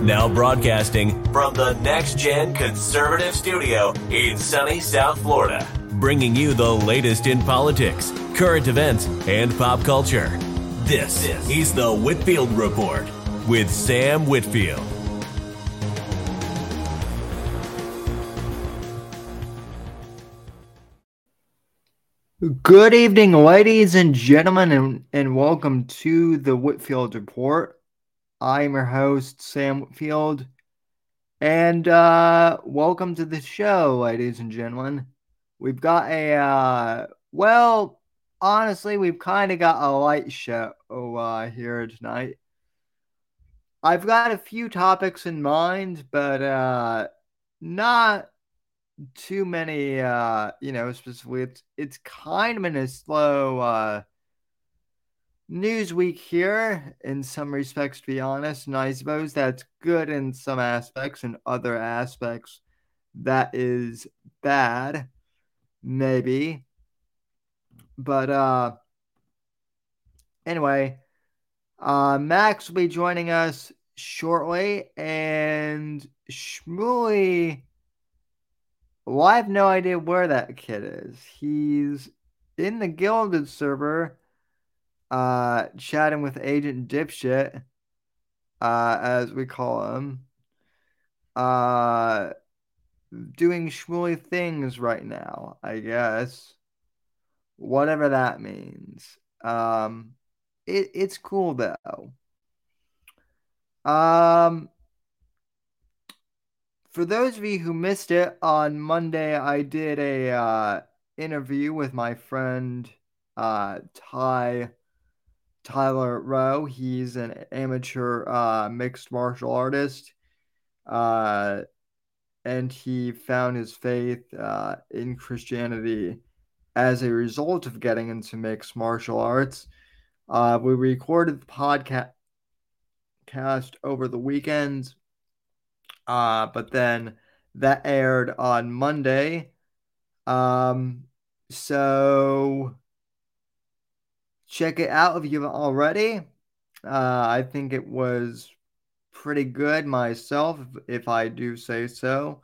Now broadcasting from the Next Gen Conservative Studio in sunny South Florida, bringing you the latest in politics, current events, and pop culture. This is the Whitfield Report with Sam Whitfield. Good evening, ladies and gentlemen, and welcome to the Whitfield Report. I'm your host, Sam Whitfield, and welcome to the show, ladies and gentlemen. We've got honestly, we've kind of got a light show here tonight. I've got a few topics in mind, but not too many, specifically. It's kind of in a slow news week here in some respects, to be honest, and I suppose that's good in some aspects, and other aspects that is bad, maybe. But anyway, Max will be joining us shortly, and Shmuley, well, I have no idea where that kid is. He's in the Gilded server, chatting with Agent Dipshit, as we call him, doing Shmuley things right now, I guess. Whatever that means. It's cool though. For those of you who missed it, on Monday I did a interview with my friend Tyler Rowe. He's an amateur mixed martial artist, and he found his faith in Christianity as a result of getting into mixed martial arts. We recorded the podcast over the weekend. But then that aired on Monday. So check it out if you haven't already. I think it was pretty good myself, if I do say so.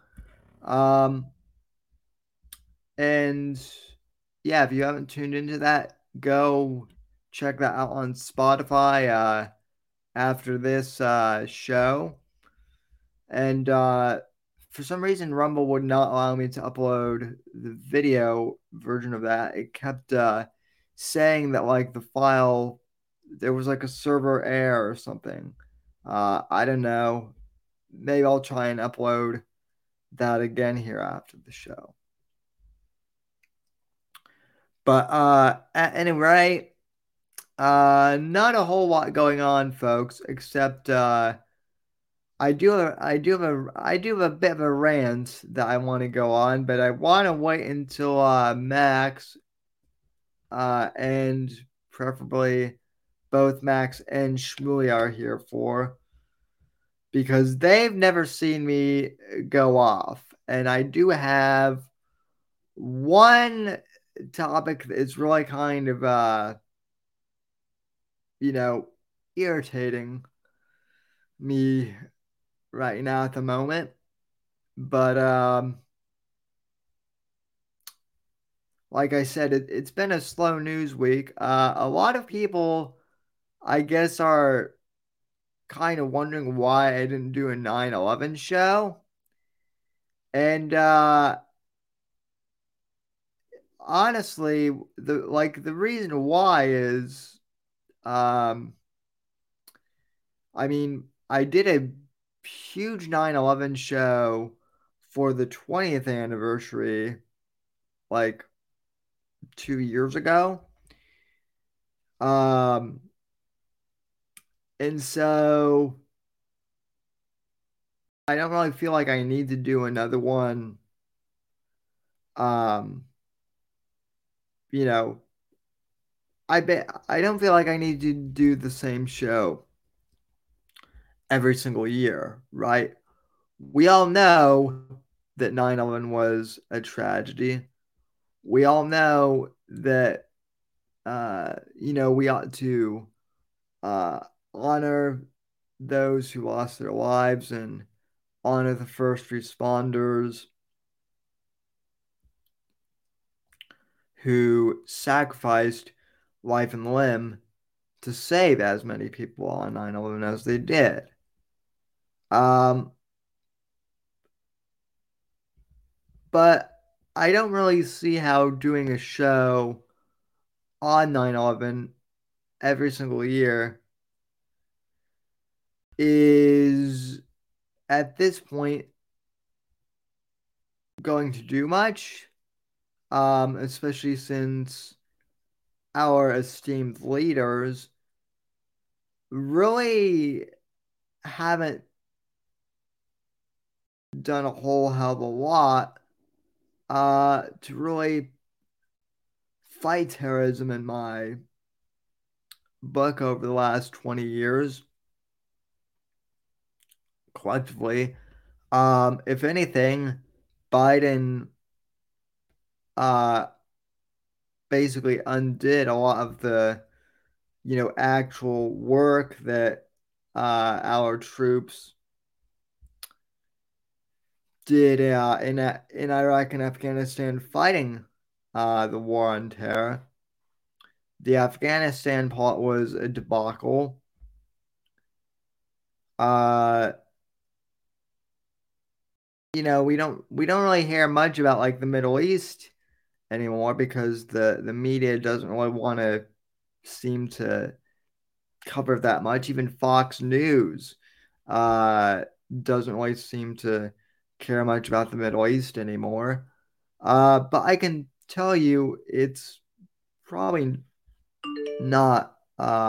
And yeah, if you haven't tuned into that, go check that out on Spotify after this show. And for some reason, Rumble would not allow me to upload the video version of that. It kept saying that, like, the file, there was like a server error or something. I don't know. Maybe I'll try and upload that again here after the show. But at any rate, not a whole lot going on, folks, except I do have a bit of a rant that I want to go on, but I want to wait until Max and preferably both Max and Shmuley are here for, because they've never seen me go off. And I do have one topic that is really kind of irritating me right now at the moment. But like I said, it's been a slow news week. A lot of people, I guess, are kind of wondering why I didn't do a 9/11 show. And honestly, the reason why is, I mean, I did a huge 9/11 show for the 20th anniversary, like 2 years ago. Um, and so I don't really feel like I need to do another one. Um, you know, I don't feel like I need to do the same show every single year, right? We all know that 9/11 was a tragedy. We all know that we ought to uh, honor those who lost their lives and honor the first responders who sacrificed life and limb to save as many people on 9/11 as they did. Um, but I don't really see how doing a show on 9/11 every single year is at this point going to do much, especially since our esteemed leaders really haven't done a whole hell of a lot to really fight terrorism in my book over the last 20 years collectively. If anything, Biden uh, basically undid a lot of the, actual work that our troops did in Iraq and Afghanistan fighting the war on terror. The Afghanistan part was a debacle. Uh, we don't really hear much about like the Middle East anymore because the media doesn't really want to seem to cover that much. Even Fox News uh doesn't really seem to care much about the Middle East anymore. But I can tell you it's probably not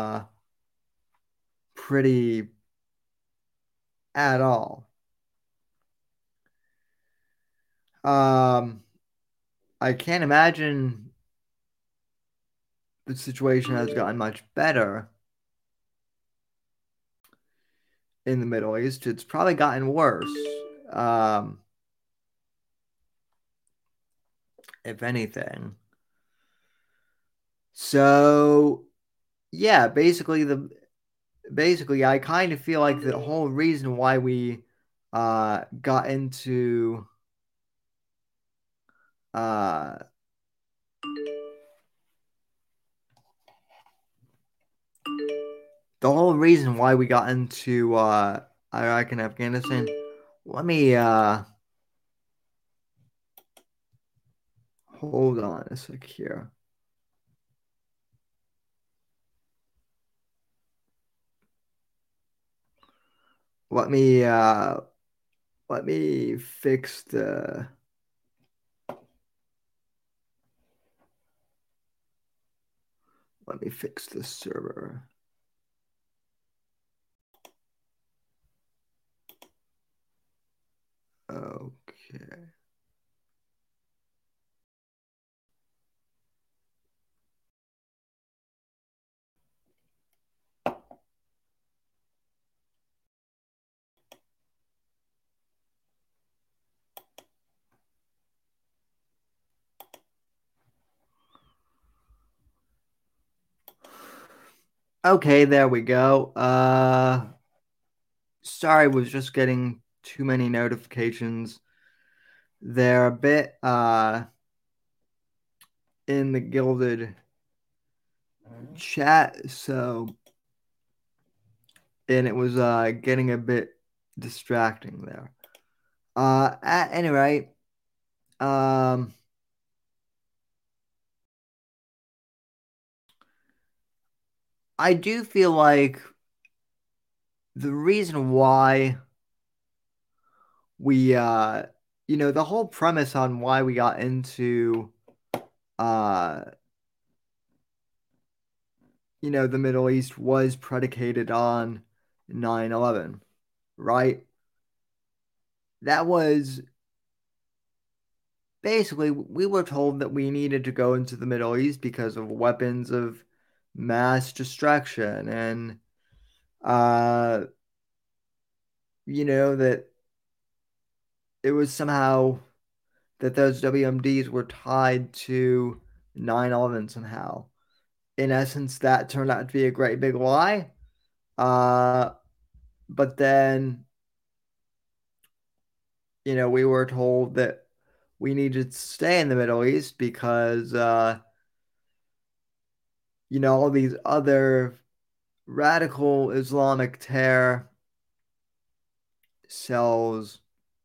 pretty at all. Um I can't imagine the situation has gotten much better in the Middle East. It's probably gotten worse, um, if anything. So yeah, basically I kind of feel like the whole reason why we got into uh the whole reason why we got into Iraq and Afghanistan. Let me hold on a sec here. Let me uh let me fix the let me fix the server. Okay. Okay, there we go. Sorry, was just getting too many notifications. They're a bit in the gilded chat, so and it was getting a bit distracting there. At any rate, um I do feel like the reason why we the whole premise on why we got into uh the Middle East was predicated on 9/11, right? That was basically we were told that we needed to go into the Middle East because of weapons of mass destruction and uh that it was somehow that those WMDs were tied to 9/11 somehow. In essence, that turned out to be a great big lie. Uh, But then, we were told that we needed to stay in the Middle East because, all these other radical Islamic terror cells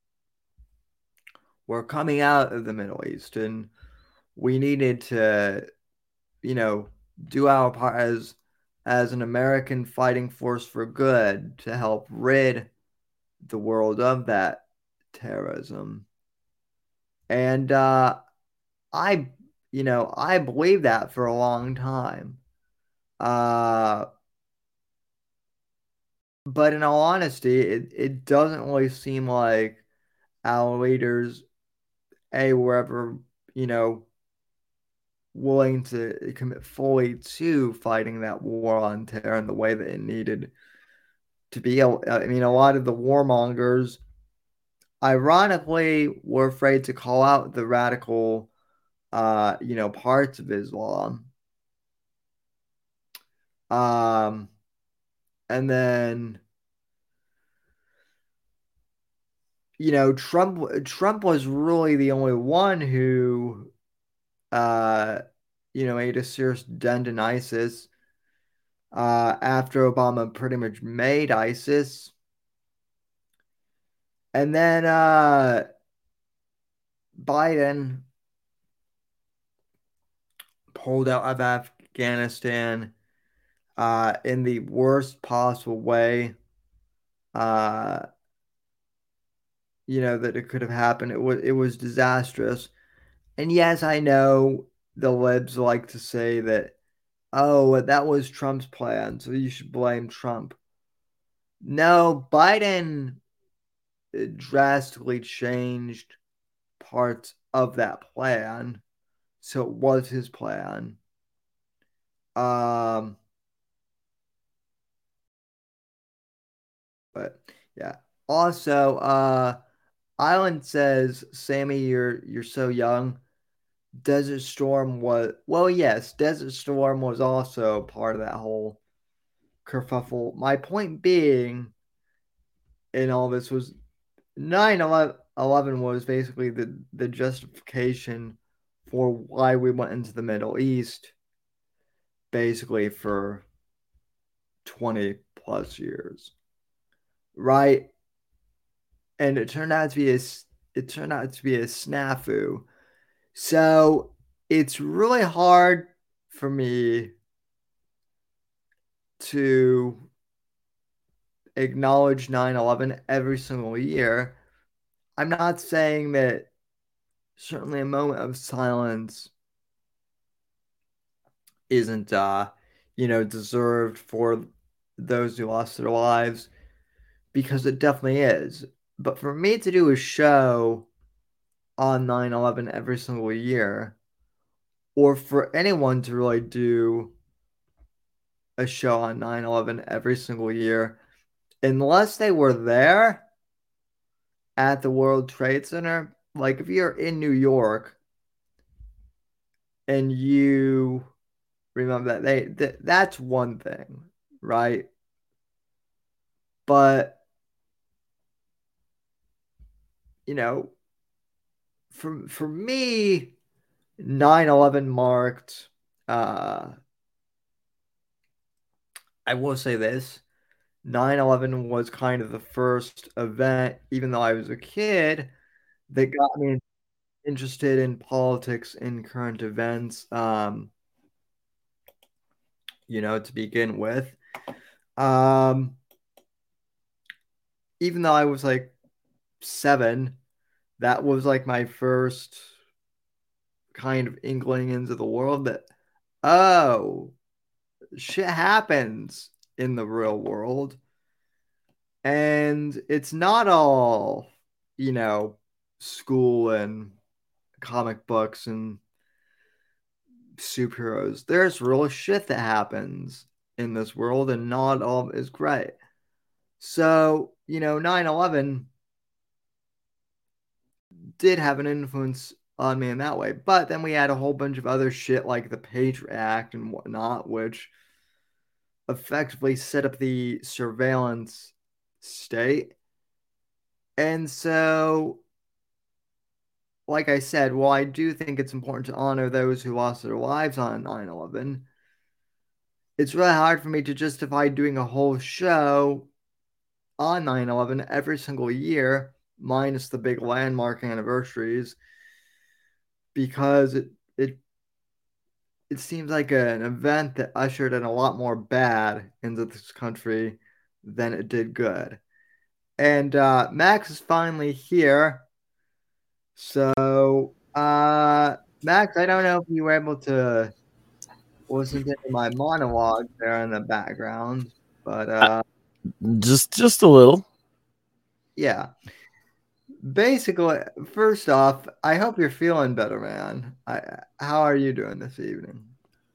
were coming out of the Middle East, and we needed to, you know, do our part as an American fighting force for good to help rid the world of that terrorism. And I, I believe that for a long time. Uh, but in all honesty, it doesn't really seem like our leaders, were ever, you know, willing to commit fully to fighting that war on terror in the way that it needed to be. I mean, a lot of the warmongers, ironically, were afraid to call out the radical, parts of Islam. Um, and then, Trump was really the only one who, uh, made a serious dent in ISIS. After Obama pretty much made ISIS. And then Biden pulled out of Afghanistan in the worst possible way, uh, that it could have happened. It was disastrous. And yes, I know the libs like to say that, oh, that was Trump's plan, so you should blame Trump. No, Biden drastically changed parts of that plan. So it was his plan. Um, but yeah. Also, Island says, Sammy, you're so young. Desert Storm was, well, yes, Desert Storm was also part of that whole kerfuffle. My point being in all this was 9/11 was basically the justification for why we went into the Middle East, basically for 20 plus years, right? And it turned out to be a snafu. So it's really hard for me to acknowledge 9/11 every single year. I'm not saying that certainly a moment of silence isn't deserved for those who lost their lives, because it definitely is. But for me to do a show on 9/11 every single year, or for anyone to really do a show on 9/11 every single year, unless they were there at the World Trade Center, like if you're in New York and you remember that's one thing, right? But you know, for me, 9/11 marked, uh I will say this, 9/11 was kind of the first event, even though I was a kid, that got me interested in politics and current events, to begin with. Um, Even though I was like 7, that was like my first kind of inkling into the world that, oh, shit happens in the real world. And it's not all, you know, school and comic books and superheroes. There's real shit that happens in this world, and not all is great. So, 9/11 did have an influence on me in that way. But then we had a whole bunch of other shit like the Patriot Act and whatnot, which effectively set up the surveillance state. And so, like I said, while I do think it's important to honor those who lost their lives on 9/11, it's really hard for me to justify doing a whole show on 9/11 every single year, minus the big landmark anniversaries, because it seems like an event that ushered in a lot more bad into this country than it did good. And Max is finally here. So, Max, I don't know if you were able to listen to my monologue there in the background, but Just a little. yeah. Basically, first off, I hope you're feeling better, man. How are you doing this evening?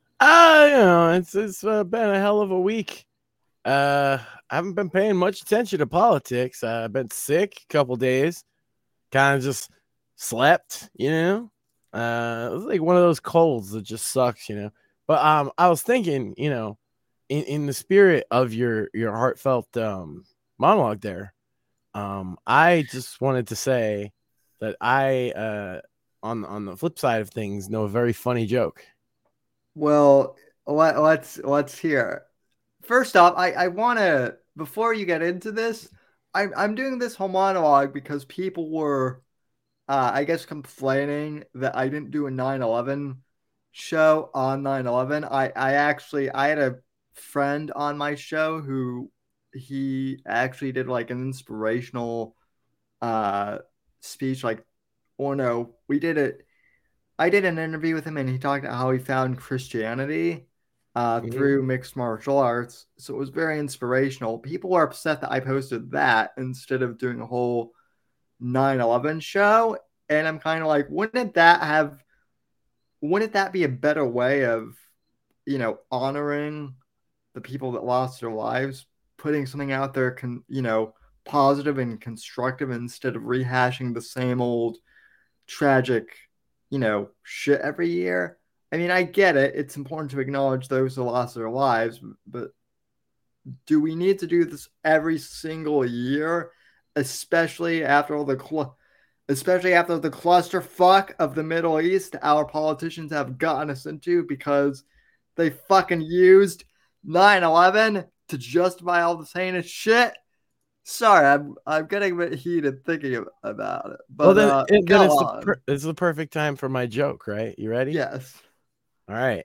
It's been a hell of a week. I haven't been paying much attention to politics. I've been sick a couple days, kind of just slept, it was like one of those colds that just sucks, But I was thinking, in the spirit of your heartfelt monologue there, I just wanted to say that I on the flip side of things know a very funny joke. Well, let's hear. First off, I want to, before you get into this, I'm doing this whole monologue because people were, I guess, complaining that I didn't do a 9/11 show on 9/11. I had a friend on my show who he actually did like an inspirational speech, like, or no, we did it. I did an interview with him and he talked about how he found Christianity through mixed martial arts. So it was very inspirational. People were upset that I posted that instead of doing a whole 9/11 show. And I'm kind of like, wouldn't that be a better way of, honoring the people that lost their lives, putting something out there, positive and constructive instead of rehashing the same old tragic, shit every year. I mean, I get it. It's important to acknowledge those who lost their lives, but do we need to do this every single year, especially after all especially after the clusterfuck of the Middle East our politicians have gotten us into because they fucking used 9/11 to justify all this heinous shit? Sorry, I'm getting a bit heated thinking about it. But well, then go it's on. it's the perfect time for my joke, right? You ready? Yes. All right.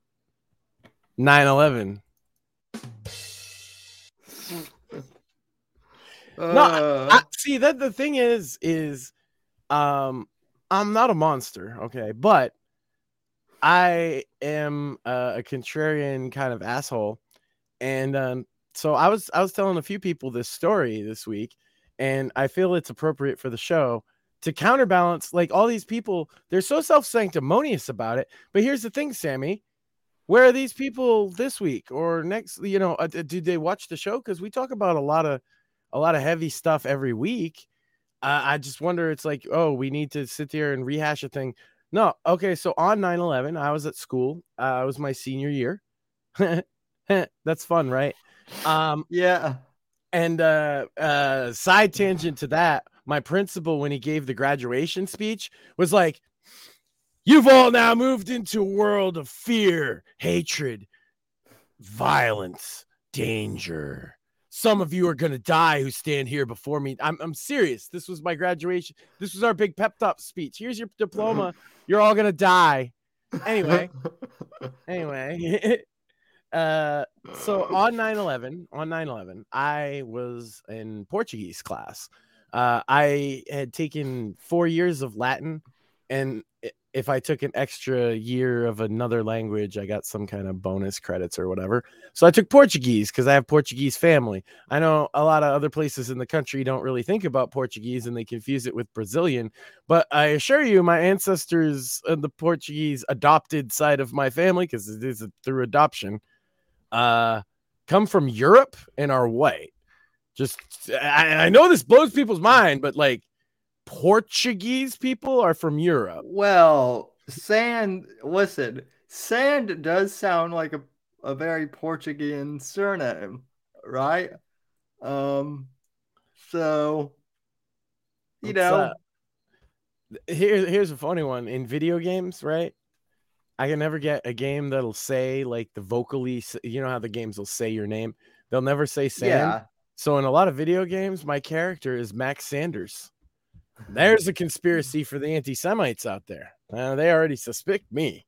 9/11. No, see that the thing is I'm not a monster, okay, but I am a contrarian kind of asshole, and so I was telling a few people this story this week, and I feel it's appropriate for the show to counterbalance. Like all these people, they're so self-sanctimonious about it. But here's the thing, Sammy. Where are these people this week or next? Do they watch the show? Because we talk about a lot of heavy stuff every week. I just wonder. It's like, oh, we need to sit here and rehash a thing. No, okay. So on 9/11, I was at school. It was my senior year. That's fun, right? Yeah. And side tangent to that, my principal, when he gave the graduation speech, was like, "You've all now moved into a world of fear, hatred, violence, danger. Some of you are going to die who stand here before me." I'm serious. This was my graduation. This was our big pep talk speech. Here's your diploma. You're all going to die. Anyway. So on 9/11, I was in Portuguese class. I had taken 4 years of Latin, and if I took an extra year of another language, I got some kind of bonus credits or whatever. So I took Portuguese because I have Portuguese family. I know a lot of other places in the country don't really think about Portuguese and they confuse it with Brazilian. But I assure you, my ancestors on the Portuguese adopted side of my family, because it is through adoption, come from Europe and are white. Just, I know this blows people's mind, but like, Portuguese people are from Europe. Well, Sand does sound like a very Portuguese surname, right? So, you It's, know, here's a funny one. In video games, right? I can never get a game that'll say like the vocally, you know how the games will say your name. They'll never say Sand. yeah. So in a lot of video games, my character is Max Sanders. There's a conspiracy for the anti-Semites out there. They already suspect me.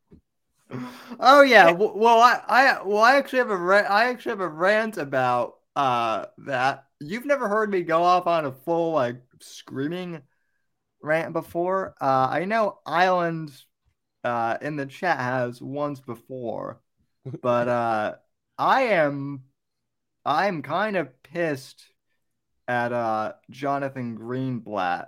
Oh yeah. Well, I actually have a rant about that. You've never heard me go off on a full like screaming rant before. I know Island in the chat has once before, but I'm kind of pissed at Jonathan Greenblatt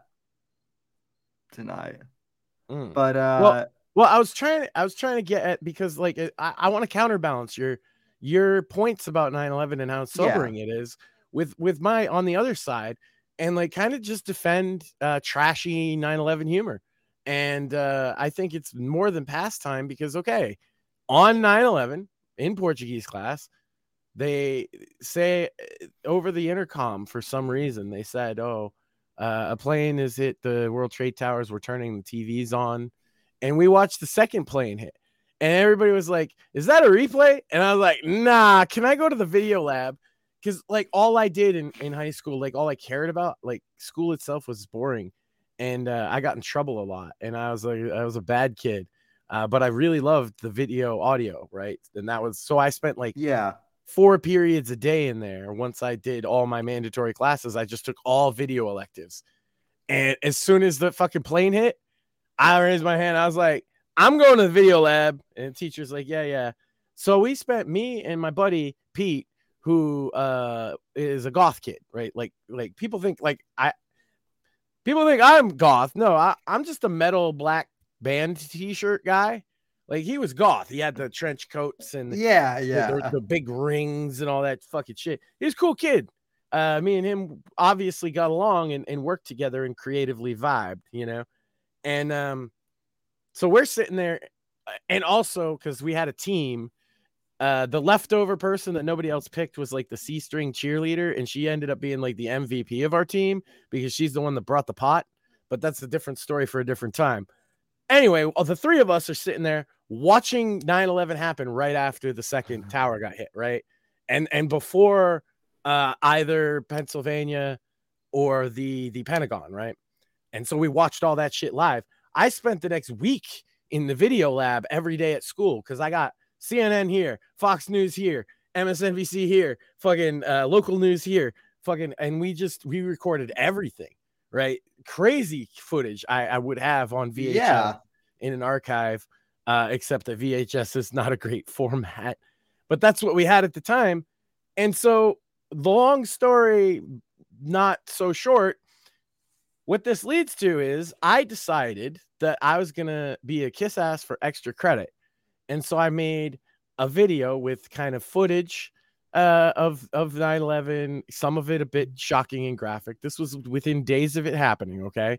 tonight. But well, I was trying to get at, because like I want to counterbalance your points about 9/11 and how sobering it is with my on the other side, and like kind of just defend trashy 9/11 humor. And I think it's more than past time, because okay, on 9/11 in Portuguese class, they say over the intercom, for some reason they said, oh, a plane has hit the World Trade Towers, we're turning the TVs on. And we watched the second plane hit, and everybody was like, is that a replay? And I was like, nah, can I go to the video lab? Because like all I did in high school, like all I cared about, like school itself, was boring. And I got in trouble a lot, and I was a bad kid, but I really loved the video audio, right? And that was, so I spent like 4 periods a day in there. Once I did all my mandatory classes, I just took all video electives. And as soon as the fucking plane hit, I raised my hand. I was like, I'm going to the video lab. And the teacher's like, yeah. So we spent, me and my buddy Pete, who is a goth kid, right? Like people think I'm goth. No, I'm just a metal black band t-shirt guy. Like he was goth. He had the trench coats and the big rings and all that fucking shit. He was a cool kid. Me and him obviously got along and worked together and creatively vibed, you know? And so we're sitting there, and also because we had a team, the leftover person that nobody else picked was like the C-string cheerleader, and she ended up being like the MVP of our team because she's the one that brought the pot. But that's a different story for a different time. Anyway, the three of us are sitting there watching 9/11 happen right after the second tower got hit, right? And before either Pennsylvania or the Pentagon, right? And so we watched all that shit live. I spent the next week in the video lab every day at school because I got CNN here, Fox News here, MSNBC here, fucking local news here, fucking, and we recorded everything, right? Crazy footage I would have on VHS in an archive, except that VHS is not a great format, but that's what we had at the time. And so the long story, not so short, what this leads to is I decided that I was going to be a kiss ass for extra credit. And so I made a video with kind of footage of 9/11, some of it a bit shocking and graphic. This was within days of it happening, okay?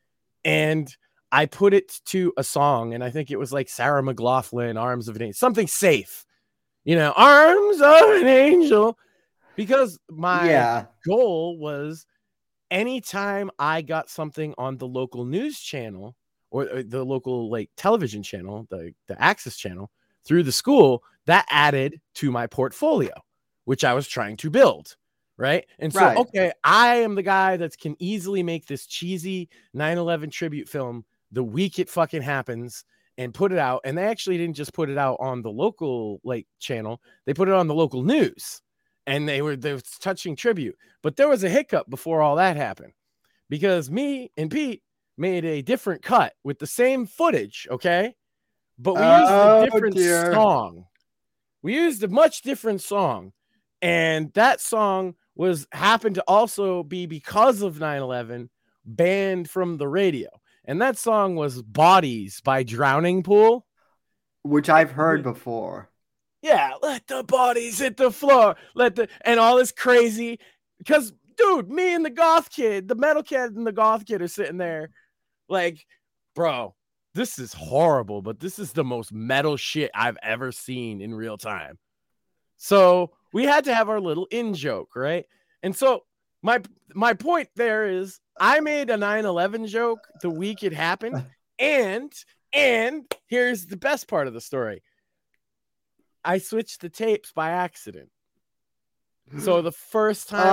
And I put it to a song, and I think it was like Sarah McLachlan, Arms of an Angel, something safe, you know, Arms of an Angel, because my goal was anytime I got something on the local news channel or the local like television channel, the Access channel through the school, that added to my portfolio, which I was trying to build. Right. And so, okay, I am the guy that can easily make this cheesy 9/11 tribute film the week it fucking happens and put it out. And they actually didn't just put it out on the local like channel. They put it on the local news. And they were touching tribute. But there was a hiccup before all that happened, because me and Pete made a different cut with the same footage, okay? But we used a different song. We used a much different song. And that song happened to also be, because of 9/11, banned from the radio. And that song was Bodies by Drowning Pool, which I've heard before. Yeah, let the bodies hit the floor. And all this crazy, because dude, me and the goth kid, the metal kid and the goth kid are sitting there like, bro, this is horrible, but this is the most metal shit I've ever seen in real time. So we had to have our little in joke, right? And so my point there is I made a 9/11 joke the week it happened, and here's the best part of the story. I switched the tapes by accident. So the first time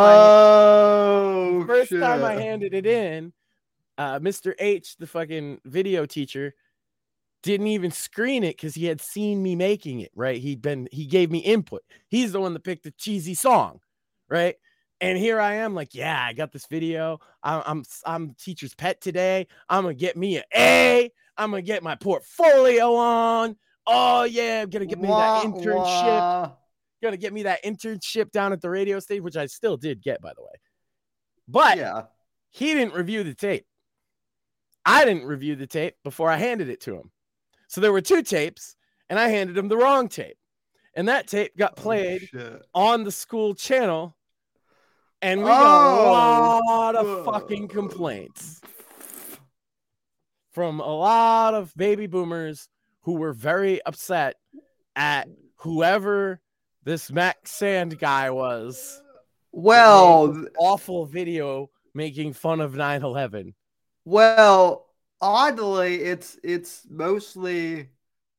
time I handed it in, Mr. H, the fucking video teacher, didn't even screen it because he had seen me making it, right? He gave me input. He's the one that picked the cheesy song, right? And here I am, like, yeah, I got this video. I'm teacher's pet today. I'm gonna get me an A. I'm gonna get my portfolio on. Oh yeah, I'm gonna get me that internship. Gonna get me that internship down at the radio station, which I still did get, by the way. But yeah, he didn't review the tape. I didn't review the tape before I handed it to him. So there were 2 tapes, and I handed him the wrong tape. And that tape got played on the school channel, and we got a lot of fucking complaints from a lot of baby boomers who were very upset at whoever this Max Sand guy was. Well, awful video making fun of 9/11. Well, oddly, it's mostly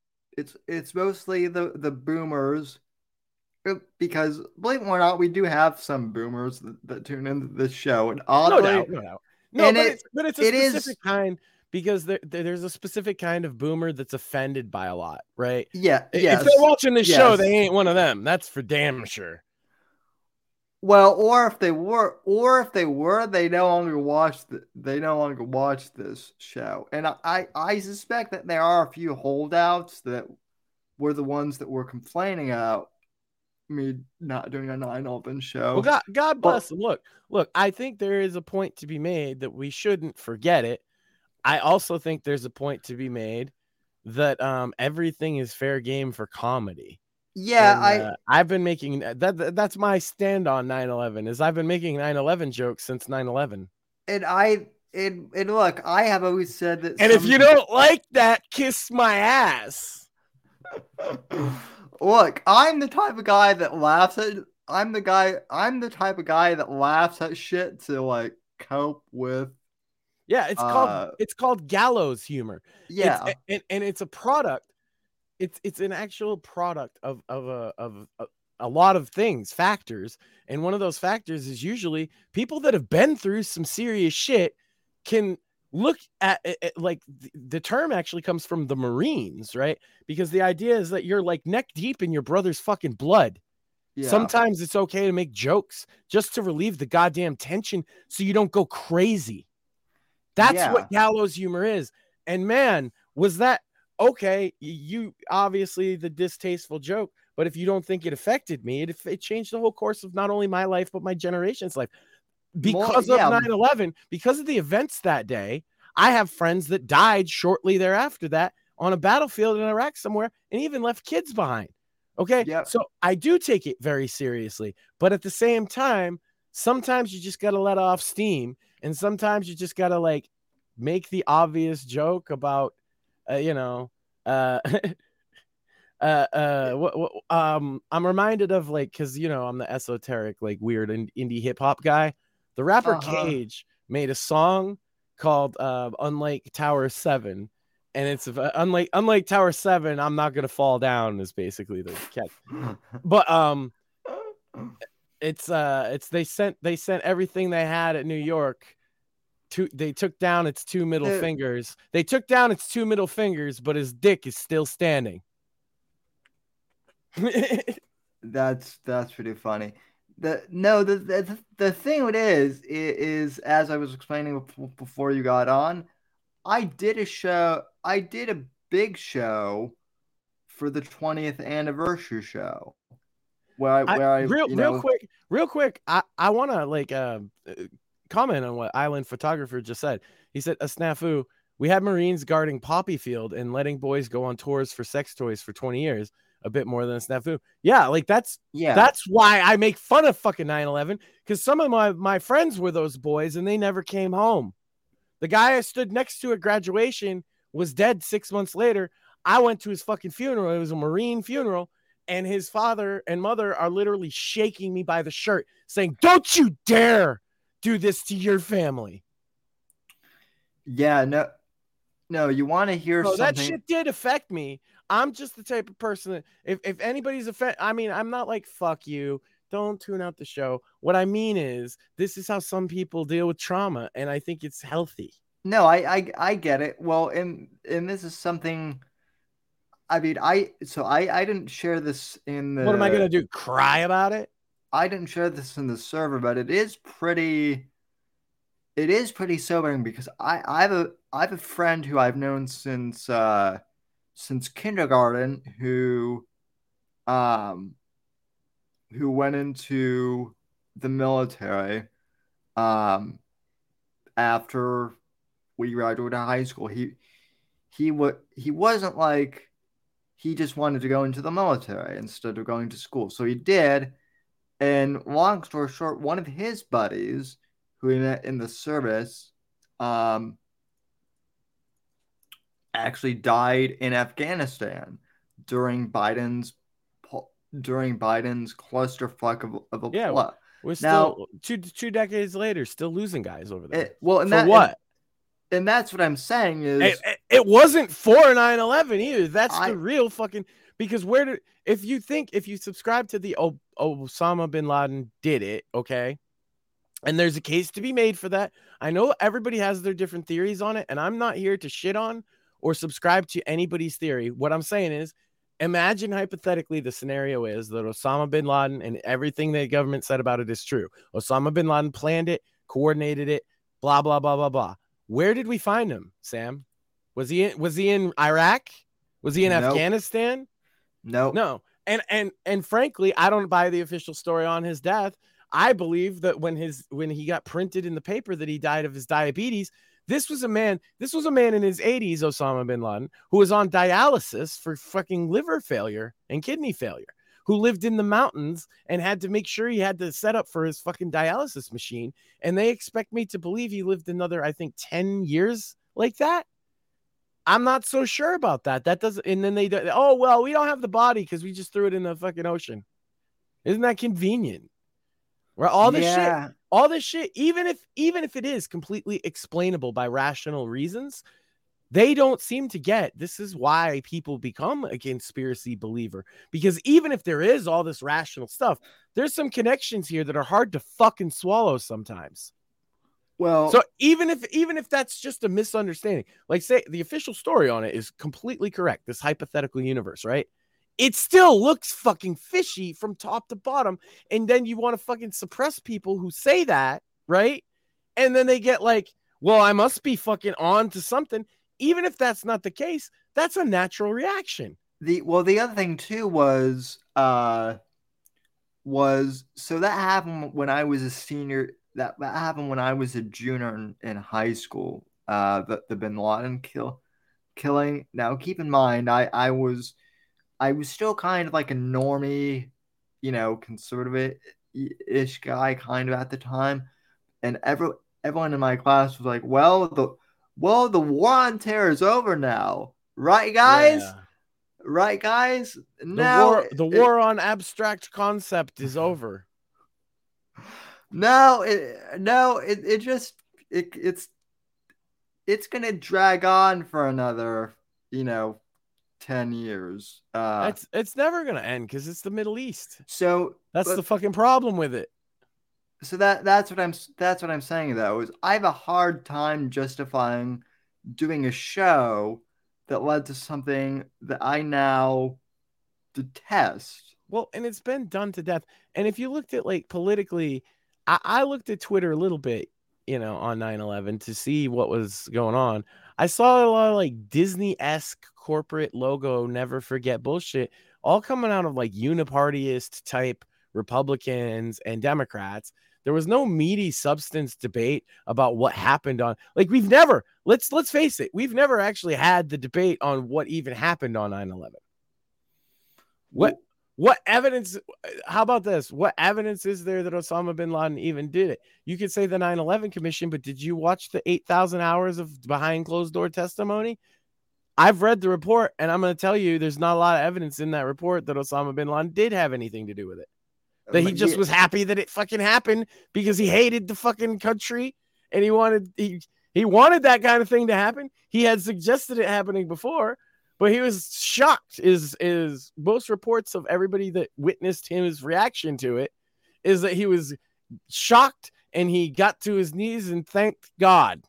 the boomers, because believe it or not, we do have some boomers that tune into this show, and oddly, no doubt. No, but it's a specific kind, because there's a specific kind of boomer that's offended by a lot, right? Yeah. If they're watching this show, they ain't one of them. That's for damn sure. Well, or if they were, they no longer watch this show. And I suspect that there are a few holdouts that were the ones that were complaining about me not doing a 9/11 show. Well, God bless them. Look, I think there is a point to be made that we shouldn't forget it. I also think there's a point to be made that everything is fair game for comedy. Yeah, and, I've been making that's my stand on 9/11 is I've been making 9/11 jokes since 9/11. And look, I have always said that. And if you don't like that, kiss my ass. Look, I'm the type of guy that laughs at. I'm the type of guy that laughs at shit to like cope with. Yeah, it's called gallows humor. Yeah, and it's a product. It's an actual product of a lot of factors. And one of those factors is usually people that have been through some serious shit can look at it, like the term actually comes from the Marines, right? Because the idea is that you're like neck deep in your brother's fucking blood. Yeah. Sometimes it's okay to make jokes just to relieve the goddamn tension so you don't go crazy. That's what gallows humor is. And man, was that okay, you obviously the distasteful joke, but if you don't think it affected me, it changed the whole course of not only my life, but my generation's life. Because of 9/11, because of the events that day, I have friends that died shortly thereafter that on a battlefield in Iraq somewhere and even left kids behind. Okay. Yep. So I do take it very seriously, but at the same time, sometimes you just got to let off steam. And sometimes you just got to like make the obvious joke about, I'm reminded of like, cause I'm the esoteric, like weird indie hip hop guy. The rapper Cage made a song called Unlike Tower 7. And it's unlike Tower 7, I'm not going to fall down is basically the catch. But they sent everything they had at New York. They took down its 2 middle fingers. They took down its 2 middle fingers, but his dick is still standing. That's pretty funny. The thing it is as I was explaining before you got on, I did a big show for the 20th anniversary show. Real quick, I want to like comment on what Island Photographer just said. He said, a snafu, we had Marines guarding Poppy Field and letting boys go on tours for sex toys for 20 years, a bit more than a snafu. Yeah, like that's why I make fun of fucking 9/11, because some of my friends were those boys and they never came home. The guy I stood next to at graduation was dead 6 months later. I went to his fucking funeral. It was a Marine funeral. And his father and mother are literally shaking me by the shirt saying, don't you dare do this to your family. Yeah, no, you want to hear something. That shit did affect me. I'm just the type of person that if anybody's offended, I mean, I'm not like, fuck you, don't tune out the show. What I mean is, this is how some people deal with trauma, and I think it's healthy. No, I get it. Well, and this is something. I mean, I didn't share this in the. What am I gonna do? Cry about it? I didn't share this in the server, but it is pretty sobering because I have a friend who I've known since kindergarten who went into the military after we graduated high school. He wasn't like he just wanted to go into the military instead of going to school. So he did. And long story short, one of his buddies who he met in the service actually died in Afghanistan during Biden's clusterfuck of a plot. We're still now, two decades later, still losing guys over there. And that's what I'm saying is it wasn't for 9/11 either. That's the real fucking, because if you subscribe to the Osama bin Laden did it, okay, and there's a case to be made for that. I know everybody has their different theories on it, and I'm not here to shit on or subscribe to anybody's theory. What I'm saying is, imagine hypothetically the scenario is that Osama bin Laden and everything the government said about it is true. Osama bin Laden planned it, coordinated it, blah, blah, blah, blah, blah. Where did we find him, Sam? Was he in Iraq? Was he in Afghanistan? No. And frankly, I don't buy the official story on his death. I believe that when he got printed in the paper that he died of his diabetes, this was a man in his 80s, Osama bin Laden, who was on dialysis for fucking liver failure and kidney failure, who lived in the mountains and had to make sure he had to set up for his fucking dialysis machine. And they expect me to believe he lived another, I think, 10 years like that. I'm not so sure about that. That doesn't, and then we don't have the body because we just threw it in the fucking ocean. Isn't that convenient? Where all this shit, even if it is completely explainable by rational reasons, they don't seem to get. This is why people become a conspiracy believer, because even if there is all this rational stuff, there's some connections here that are hard to fucking swallow sometimes. Well, so even if that's just a misunderstanding, like say the official story on it is completely correct, this hypothetical universe, right? It still looks fucking fishy from top to bottom. And then you want to fucking suppress people who say that, right? And then they get like, well, I must be fucking on to something. Even if that's not the case, that's a natural reaction. The other thing too was so that happened when I was a senior. That happened when I was a junior in high school. The Bin Laden killing. Now, keep in mind, I was still kind of like a normie, conservative-ish guy kind of at the time, and everyone in my class was like, "Well, the war on terror is over now, right, guys? Yeah. Right, guys? Now the war on abstract concept is over." It's gonna drag on for another, 10 years. It's never gonna end because it's the Middle East. So that's the fucking problem with it. So that's what I'm saying though, is I have a hard time justifying doing a show that led to something that I now detest. Well, and it's been done to death. And if you looked at like politically, I looked at Twitter a little bit, on 9/11 to see what was going on. I saw a lot of like Disney-esque corporate logo, never forget bullshit, all coming out of like unipartyist type Republicans and Democrats. There was no meaty substance debate about what happened on, like, we've never, let's face it, we've never actually had the debate on what even happened on 9/11. What evidence, how about this? What evidence is there that Osama bin Laden even did it? You could say the 9/11 Commission, but did you watch the 8,000 hours of behind closed door testimony? I've read the report, and I'm going to tell you there's not a lot of evidence in that report that Osama bin Laden did have anything to do with it. That he just was happy that it fucking happened because he hated the fucking country and he wanted that kind of thing to happen. He had suggested it happening before, but he was shocked. Is most reports of everybody that witnessed his reaction to it is that he was shocked and he got to his knees and thanked God.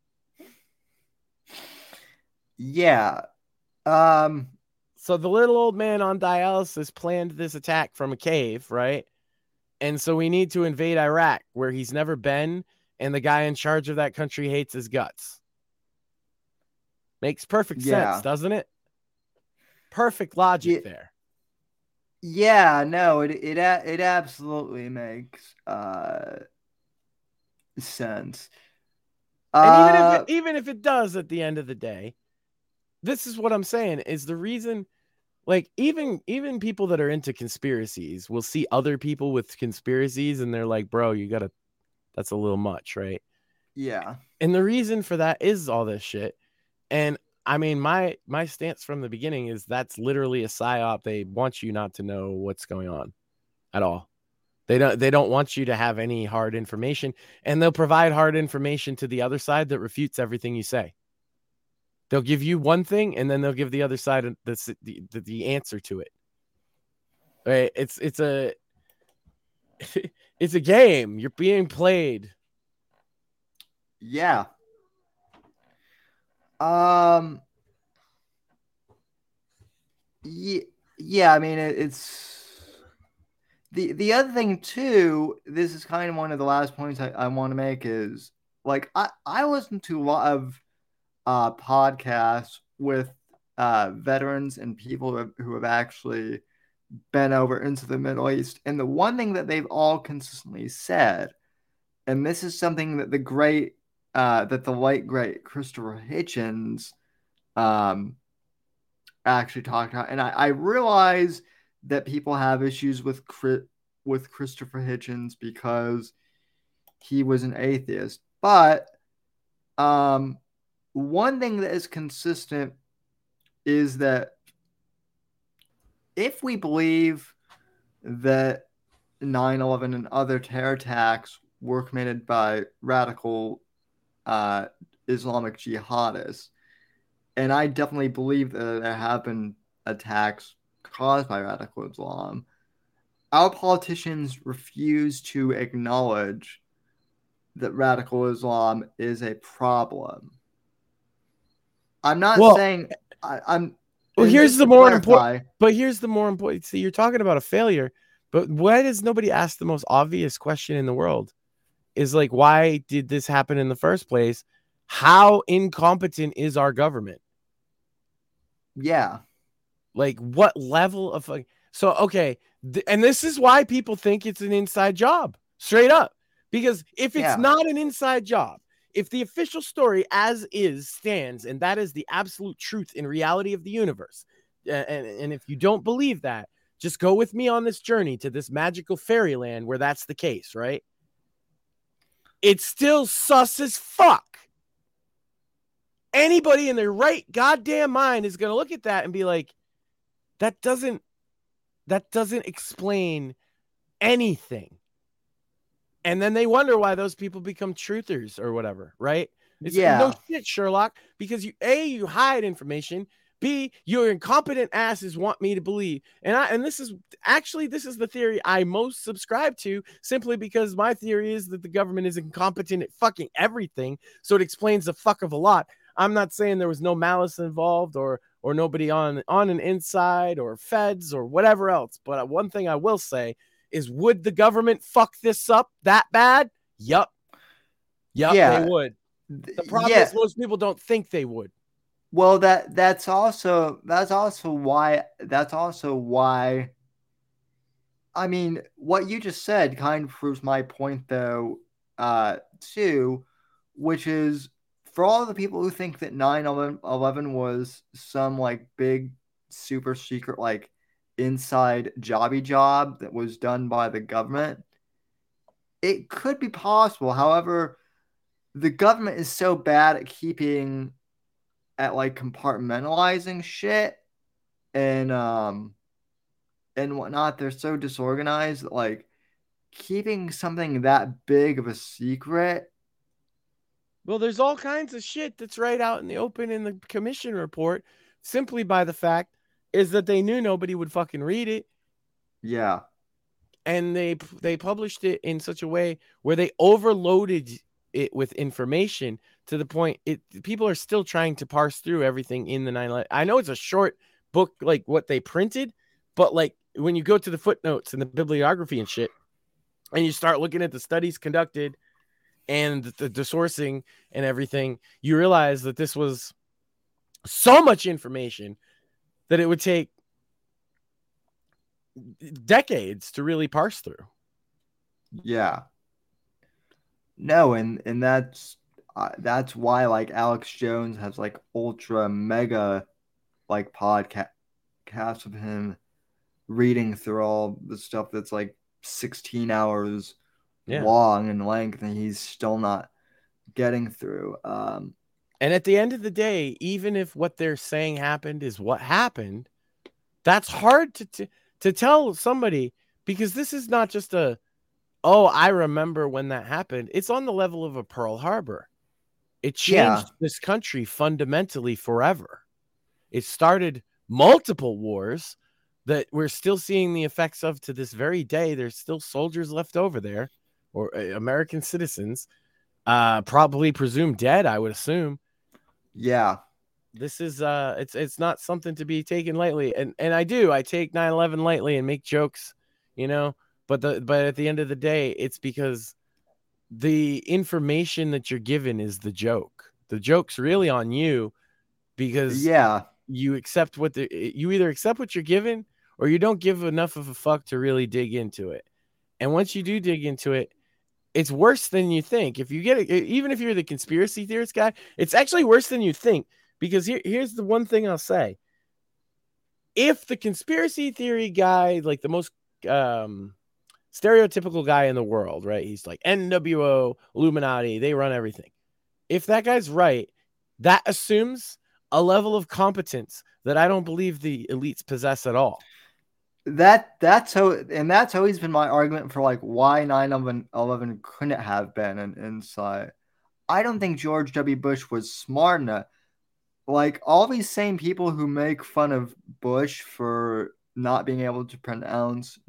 Yeah. So the little old man on dialysis planned this attack from a cave, right? And so we need to invade Iraq, where he's never been, and the guy in charge of that country hates his guts. Makes perfect sense, doesn't it? Perfect logic there. Yeah, no, it absolutely makes sense. And even if it does at the end of the day, this is what I'm saying is the reason, like, even people that are into conspiracies will see other people with conspiracies and they're like, bro, that's a little much, right? Yeah. And the reason for that is all this shit. And I mean, my stance from the beginning is that's literally a psyop. They want you not to know what's going on at all. They don't want you to have any hard information, and they'll provide hard information to the other side that refutes everything you say. They'll give you one thing, and then they'll give the other side the answer to it. Right? It's a it's a game. You're being played. Yeah. Yeah. I mean, it's the other thing too. This is kind of one of the last points I want to make is like I listen to a lot of podcasts with veterans and people who have actually been over into the Middle East. And the one thing that they've all consistently said, and this is something that the late great Christopher Hitchens actually talked about, and I realize that people have issues with Christopher Hitchens because he was an atheist, but one thing that is consistent is that if we believe that 9/11 and other terror attacks were committed by radical Islamic jihadists, and I definitely believe that there have been attacks caused by radical Islam, our politicians refuse to acknowledge that radical Islam is a problem. I'm not saying I'm. Well, here's the more important. But here's the more important. See, you're talking about a failure, but why does nobody ask the most obvious question in the world? Is like, why did this happen in the first place? How incompetent is our government? Yeah. Like, what level of so okay, and this is why people think it's an inside job, straight up. Because if it's not an inside job, if the official story as is stands, and that is the absolute truth in reality of the universe, and if you don't believe that, just go with me on this journey to this magical fairyland where that's the case, right? It's still sus as fuck. Anybody in their right goddamn mind is going to look at that and be like, that doesn't explain anything. And then they wonder why those people become truthers or whatever, right? It's no shit, Sherlock, because you hide information. B, your incompetent asses want me to believe. And this is the theory I most subscribe to, simply because my theory is that the government is incompetent at fucking everything. So it explains the fuck of a lot. I'm not saying there was no malice involved or nobody on an inside or feds or whatever else. But one thing I will say is, would the government fuck this up that bad? Yup. Yeah, they would. The problem is most people don't think they would. Well, that's also why I mean, what you just said kind of proves my point though, too, which is for all the people who think that 9/11 was some like big super secret like inside jobby job that was done by the government, it could be possible. However, the government is so bad at like compartmentalizing shit and and whatnot, they're so disorganized that, like, keeping something that big of a secret. Well, there's all kinds of shit that's right out in the open in the commission report, simply by the fact is that they knew nobody would fucking read it. Yeah. And they published it in such a way where they overloaded it with information to the point people are still trying to parse through everything in the 9/11. I know it's a short book, like what they printed, but like when you go to the footnotes and the bibliography and shit, and you start looking at the studies conducted and the sourcing and everything, you realize that this was so much information that it would take decades to really parse through. Yeah. No, and that's why, like, Alex Jones has, like, ultra mega, like, podcast of him reading through all the stuff that's like 16 hours long in length, and he's still not getting through. And at the end of the day, even if what they're saying happened is what happened, that's hard to tell somebody, because this is not just I remember when that happened. It's on the level of a Pearl Harbor. It changed this country fundamentally forever. It started multiple wars that we're still seeing the effects of to this very day. There's still soldiers left over there, or American citizens, probably presumed dead, I would assume. Yeah. This is it's not something to be taken lightly. And I take 9/11 lightly and make jokes, but at the end of the day, it's because the information that you're given is the joke. The joke's really on you, because you accept you either accept what you're given, or you don't give enough of a fuck to really dig into it. And once you do dig into it, it's worse than you think. If you get it, even if you're the conspiracy theorist guy, it's actually worse than you think. Because here's the one thing I'll say. If the conspiracy theory guy, like the most stereotypical guy in the world, right? He's like NWO, Illuminati, they run everything. If that guy's right, that assumes a level of competence that I don't believe the elites possess at all. That's always been my argument for, like, why 9/11 couldn't have been an insight. I don't think George W. Bush was smart enough. Like, all these same people who make fun of Bush for not being able to pronounce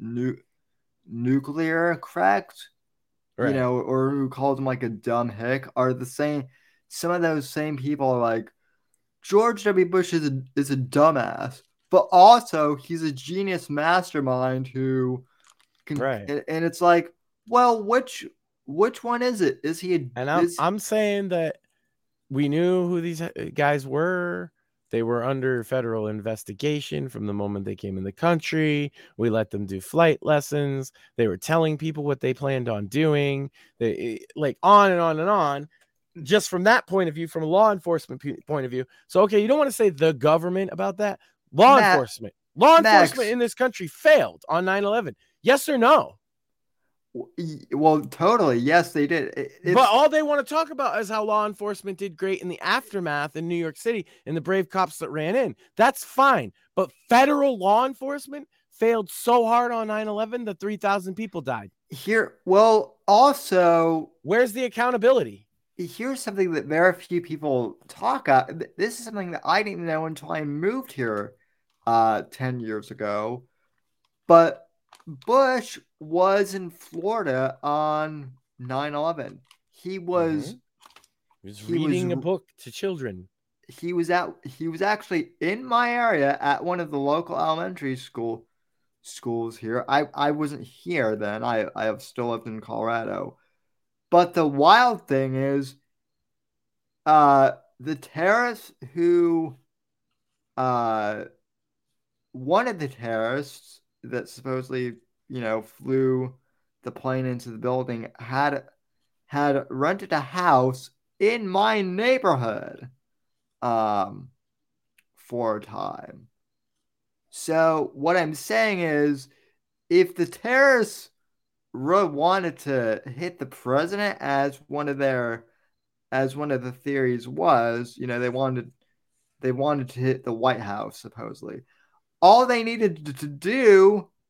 nuclear correct, right, or who called him like a dumb hick, are the same. Some of those same people are like, George W. Bush is a dumbass, but also he's a genius mastermind who can. Right. And it's like, well, which one is it? Is he? I'm saying that we knew who these guys were. They were under federal investigation from the moment they came in the country. We let them do flight lessons. They were telling people what they planned on doing. They, like, on and on and on. Just from that point of view, from a law enforcement point of view. So, okay, you don't want to say the government about that. Law enforcement in this country failed on 9/11. Yes or no? Well, totally. Yes, they did. But all they want to talk about is how law enforcement did great in the aftermath in New York City and the brave cops that ran in. That's fine. But federal law enforcement failed so hard on 9/11 that 3,000 people died. Also, where's the accountability? Here's something that very few people talk about. This is something that I didn't know until I moved here 10 years ago. But Bush was in Florida on 9/11. He was reading a book to children. He was actually in my area at one of the local elementary schools here. I wasn't here then. I have still lived in Colorado. But the wild thing is, the terrorists who, one of the terrorists that supposedly, flew the plane into the building had rented a house in my neighborhood, for a time. So what I'm saying is, if the terrorists wanted to hit the president, as one of the theories was, they wanted to hit the White House, supposedly. All they needed to do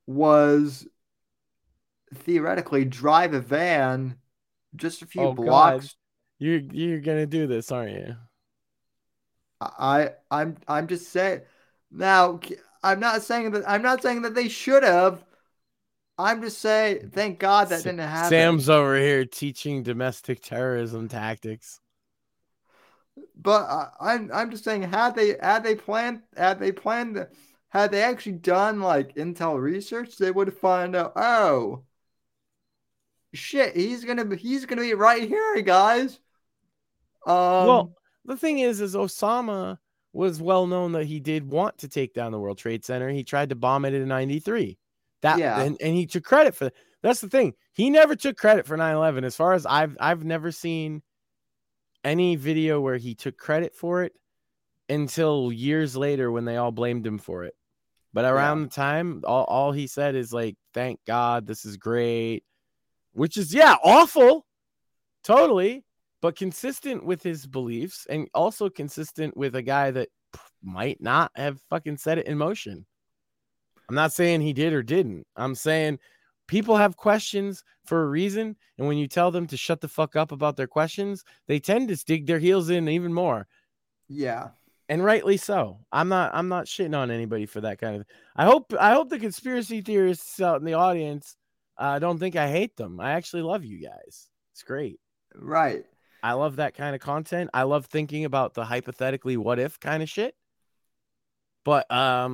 was theoretically drive a van just a few Oh God, blocks. you're gonna do this, aren't you? I'm just saying. Now, I'm not saying that they should have. I'm just saying, thank God that didn't happen. Sam's over here teaching domestic terrorism tactics. But I'm just saying, had they actually done like intel research, they would find out. Oh shit, he's gonna be right here, guys. Well, Um, the thing is Osama was well known that he did want to take down the World Trade Center. He tried to bomb it in '93. That yeah, and he took credit for that. That's the thing. He never took credit for 9/11. As far as I've never seen any video where he took credit for it until years later when they all blamed him for it. But yeah, around the time, all he said is like, "Thank God, this is great," which is awful, totally, but consistent with his beliefs and also consistent with a guy that might not have fucking set it in motion. I'm not saying he did or didn't. I'm saying people have questions for a reason, and when you tell them to shut the fuck up about their questions, they tend to dig their heels in even more. yeah. And rightly so. I'm not shitting on anybody for that kind of. I hope the conspiracy theorists out in the audience don't think I hate them. I actually love you guys. It's great. Right. I love that kind of content. I love thinking about the hypothetically what if kind of shit. But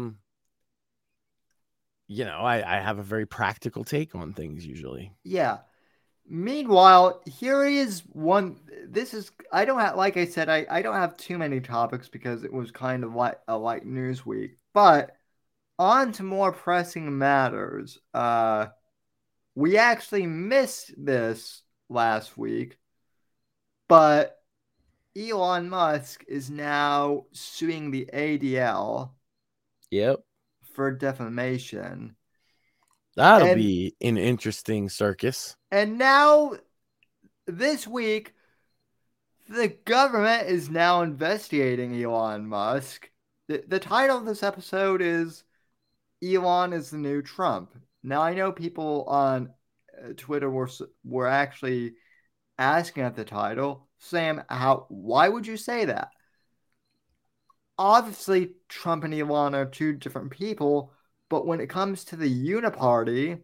I have a very practical take on things usually. Yeah. Meanwhile, here is one. This is I don't have like I said I don't have too many topics because it was kind of like a light news week. But on to more pressing matters. We actually missed this last week, but Elon Musk is now suing the ADL Yep. for defamation. That'll And be an interesting circus. now this week the government is now investigating Elon Musk. The title of this episode is Elon is the New Trump. Now I know people on Twitter were actually asking at the title, Sam, why would you say that? Obviously, Trump and Elon are two different people, but when it comes to the uniparty,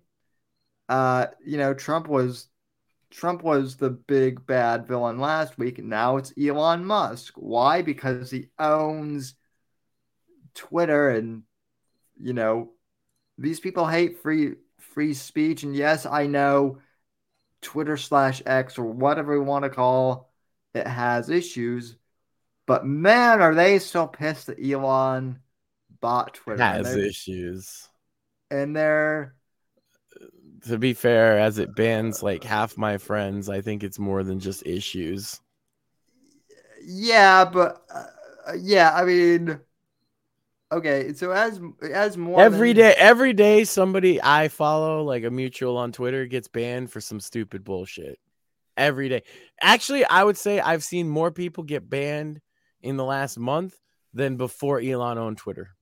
Trump was the big bad villain last week, and now it's Elon Musk. Why? Because he owns Twitter, and you know these people hate free speech. And yes, I know Twitter/X or whatever we want to call it has issues, but man, are they still pissed that Elon bought Twitter, Has issues. and they're To be fair, as it bans like half my friends, I think it's more than just issues. yeah, but yeah, I mean, okay, so as more Every than day, somebody I follow, like a mutual on Twitter, gets banned for some stupid bullshit. Every day. Actually, I would say I've seen more people get banned in the last month than before Elon owned Twitter.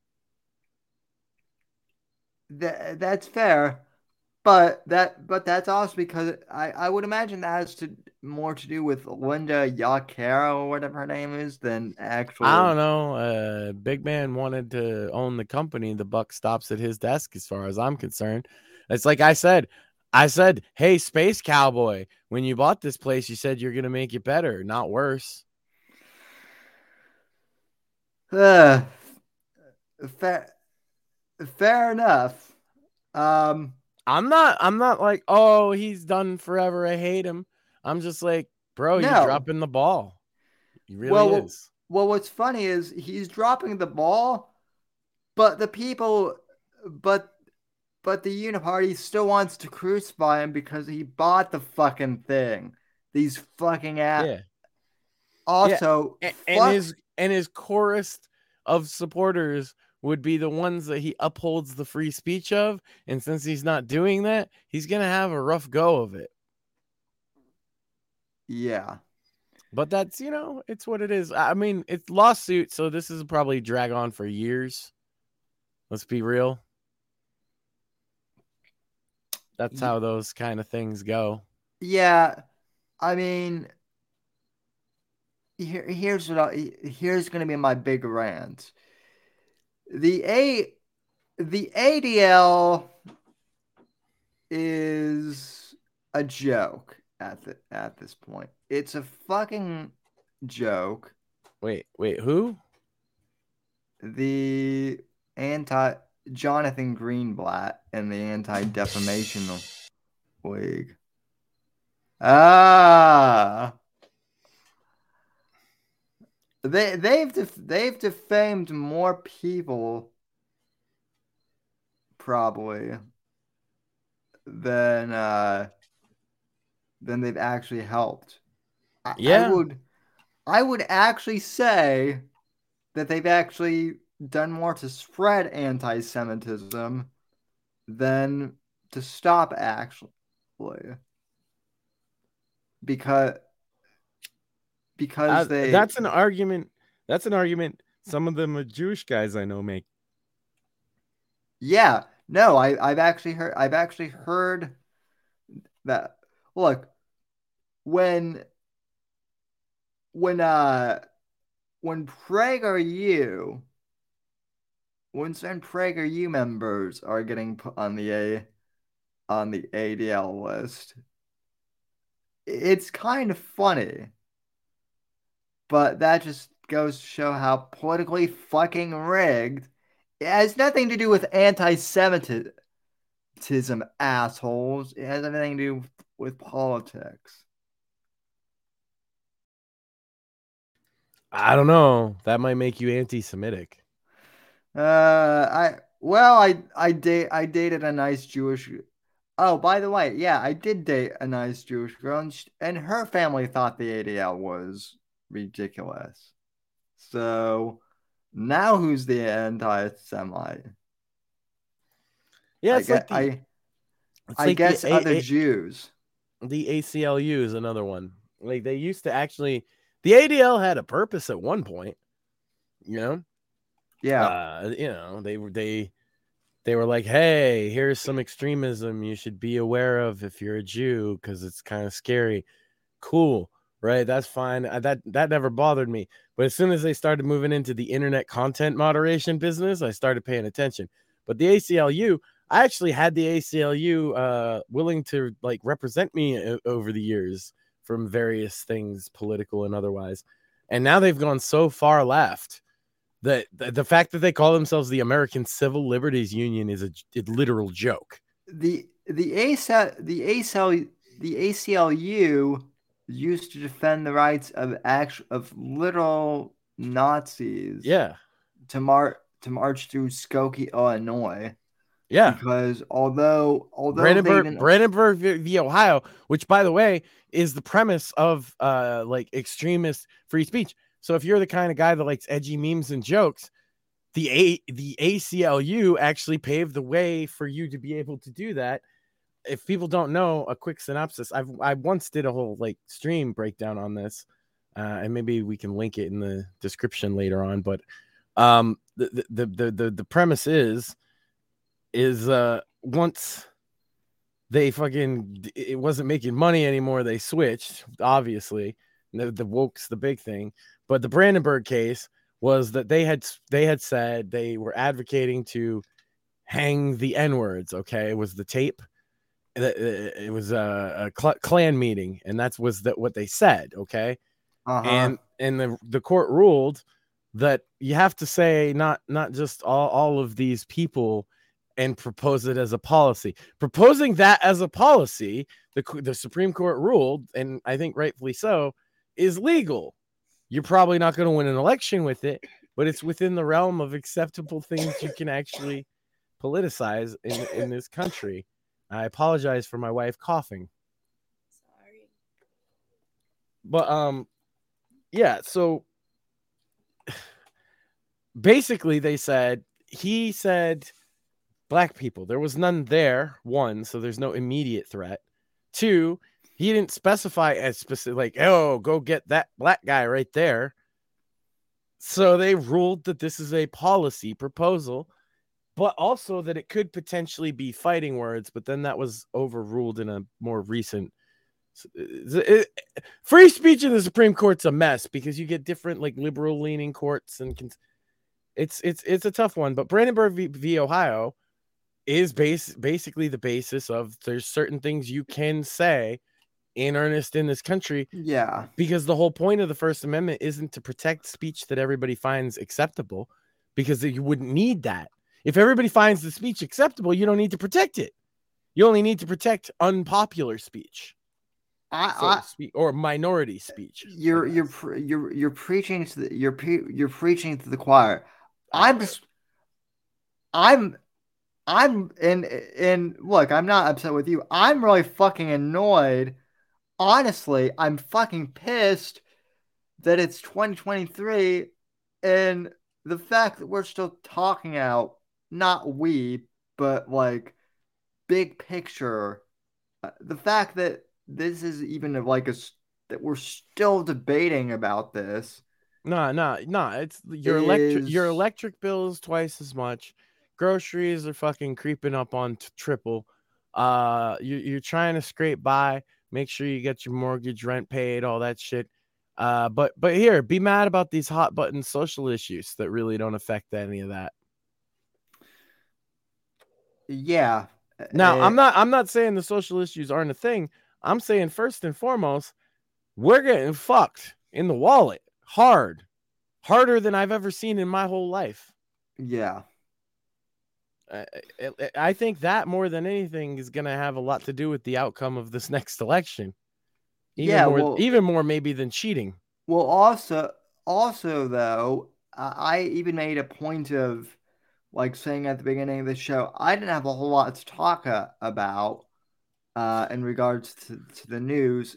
that's fair. But that's also because I would imagine that has more to do with Linda Yakara or whatever her name is than I actual. don't know. Big man wanted to own the company. The buck stops at his desk, as far as I'm concerned. It's like I said, hey, Space Cowboy, when you bought this place, you said you're going to make it better, not worse. Uh, fair, fair enough. Um, I'm not like, oh, he's done forever, I hate him. I'm just like, bro, you're no. dropping the ball. He really Well, is. what's funny is he's dropping the ball, but the people, but the Uniparty still wants to crucify him because he bought the fucking thing. These fucking Yeah. Also, And his chorus of supporters would be the ones that he upholds the free speech of, and since he's not doing that, he's gonna have a rough go of it. Yeah. But that's it's what it is. I mean, it's lawsuit, so this is probably drag on for years. Let's be real. That's how those kind of things go. Yeah, I mean, here's here's gonna be my big rant. The A the ADL is a joke at this point. It's a fucking joke. Wait, who? The anti Jonathan Greenblatt and the Anti-Defamation League. They've defamed more people probably than they've actually helped. I would actually say that they've actually done more to spread anti-Semitism than to stop actually. Because that's an argument some of the Jewish guys I know make. Yeah, no, I've actually heard that. Look, when PragerU, when certain PragerU members are getting put on the ADL list, it's kind of funny, but that just goes to show how politically fucking rigged. It has nothing to do with anti-Semitism, assholes. It has everything to do with politics. I don't know. That might make you anti-Semitic. I dated a nice Jewish. Oh, by the way, yeah, I did date a nice Jewish girl, and her family thought the ADL was ridiculous. So now who's the anti-Semite? Yeah, I guess other Jews. The ACLU is another one. Like they used to actually, the ADL had a purpose at one point, you know. Yeah. You know, they were like, hey, here's some extremism you should be aware of if you're a Jew because it's kind of scary. Cool, right? That's fine. That never bothered me. But as soon as they started moving into the internet content moderation business, I started paying attention. But the ACLU, I actually had the ACLU willing to like represent me over the years from various things, political and otherwise. And now they've gone so far left that the fact that they call themselves the American Civil Liberties Union is a literal joke. The ACLU used to defend the rights of literal Nazis. Yeah. To march through Skokie, Illinois. Yeah. Because although Brandenburg v. Ohio, which by the way is the premise of like extremist free speech. So if you're the kind of guy that likes edgy memes and jokes, the ACLU actually paved the way for you to be able to do that. If people don't know, a quick synopsis. I once did a whole like stream breakdown on this, and maybe we can link it in the description later on. But the premise is once they it wasn't making money anymore, they switched. Obviously, the woke's the big thing. But the Brandenburg case was that they had said they were advocating to hang the N-words. Okay, it was the tape. It was a Klan meeting, and was what they said. Okay, and the court ruled that you have to say not just all of these people and propose it as a policy. Proposing that as a policy, the Supreme Court ruled, and I think rightfully so, is legal. You're probably not going to win an election with it, but it's within the realm of acceptable things you can actually politicize in this country. I apologize for my wife coughing. Sorry. But yeah, so basically he said black people. There was none there, one, so there's no immediate threat. Two, he didn't specify as specific, like, oh, go get that black guy right there. So they ruled that this is a policy proposal but also that it could potentially be fighting words, but then that was overruled in a more recent. Free speech in the Supreme Court's a mess because you get different like liberal leaning courts, and it's a tough one. But Brandenburg v. Ohio is basically the basis of there's certain things you can say in earnest in this country. Yeah. Because the whole point of the First Amendment isn't to protect speech that everybody finds acceptable, because you wouldn't need that. If everybody finds the speech acceptable, you don't need to protect it. You only need to protect unpopular speech. Or minority speech. You're preaching to the you're preaching to the choir. I'm look, I'm not upset with you. I'm really fucking annoyed. Honestly, I'm fucking pissed that it's 2023 and the fact that we're still talking out, not we, but like big picture, the fact that this is even like that we're still debating about this. No. It's your electric bill is twice as much. Groceries are fucking creeping up on triple. You're trying to scrape by. Make sure you get your mortgage, rent paid, all that shit. But here, be mad about these hot button social issues that really don't affect any of that. Yeah. Now, I'm not saying the social issues aren't a thing. I'm saying first and foremost, we're getting fucked in the wallet harder than I've ever seen in my whole life. Yeah. I think that more than anything is going to have a lot to do with the outcome of this next election. Even more maybe than cheating. Well, also though, I even made a point of like saying at the beginning of the show, I didn't have a whole lot to talk about in regards to the news.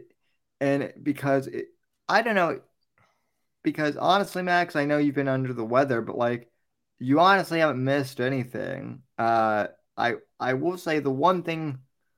I don't know, because honestly, Max, I know you've been under the weather, but like you honestly haven't missed anything. I will say the one thing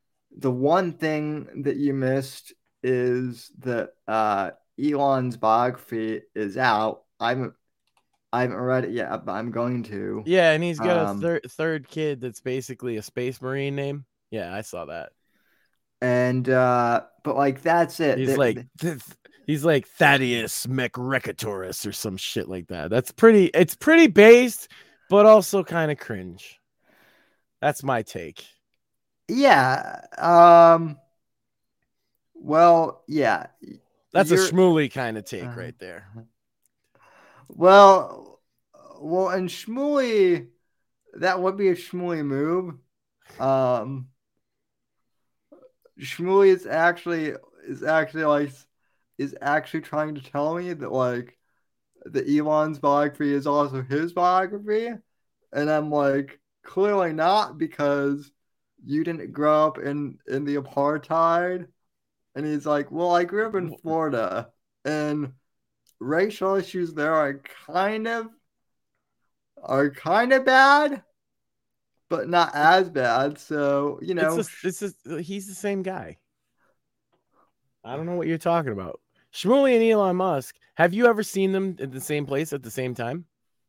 that you missed is that Elon's biography is out. I haven't read it yet, but I'm going to. Yeah, and he's got a third kid that's basically a space marine name. Yeah, I saw that. And but like that's it. He's like Thaddeus McRecatoris or some shit like that. It's pretty based, but also kind of cringe. That's my take. Yeah. Well, yeah. That's a Shmuley kind of take right there. Well, and Shmuley, that would be a Shmuley move. Shmuley is actually trying to tell me that like the Elon's biography is also his biography, and I'm like, clearly not, because you didn't grow up in the apartheid. And he's like, well, I grew up in Florida, and racial issues there are kind of bad, but not as bad. So, you know, he's the same guy. I don't know what you're talking about. Shmuley and Elon Musk, have you ever seen them in the same place at the same time?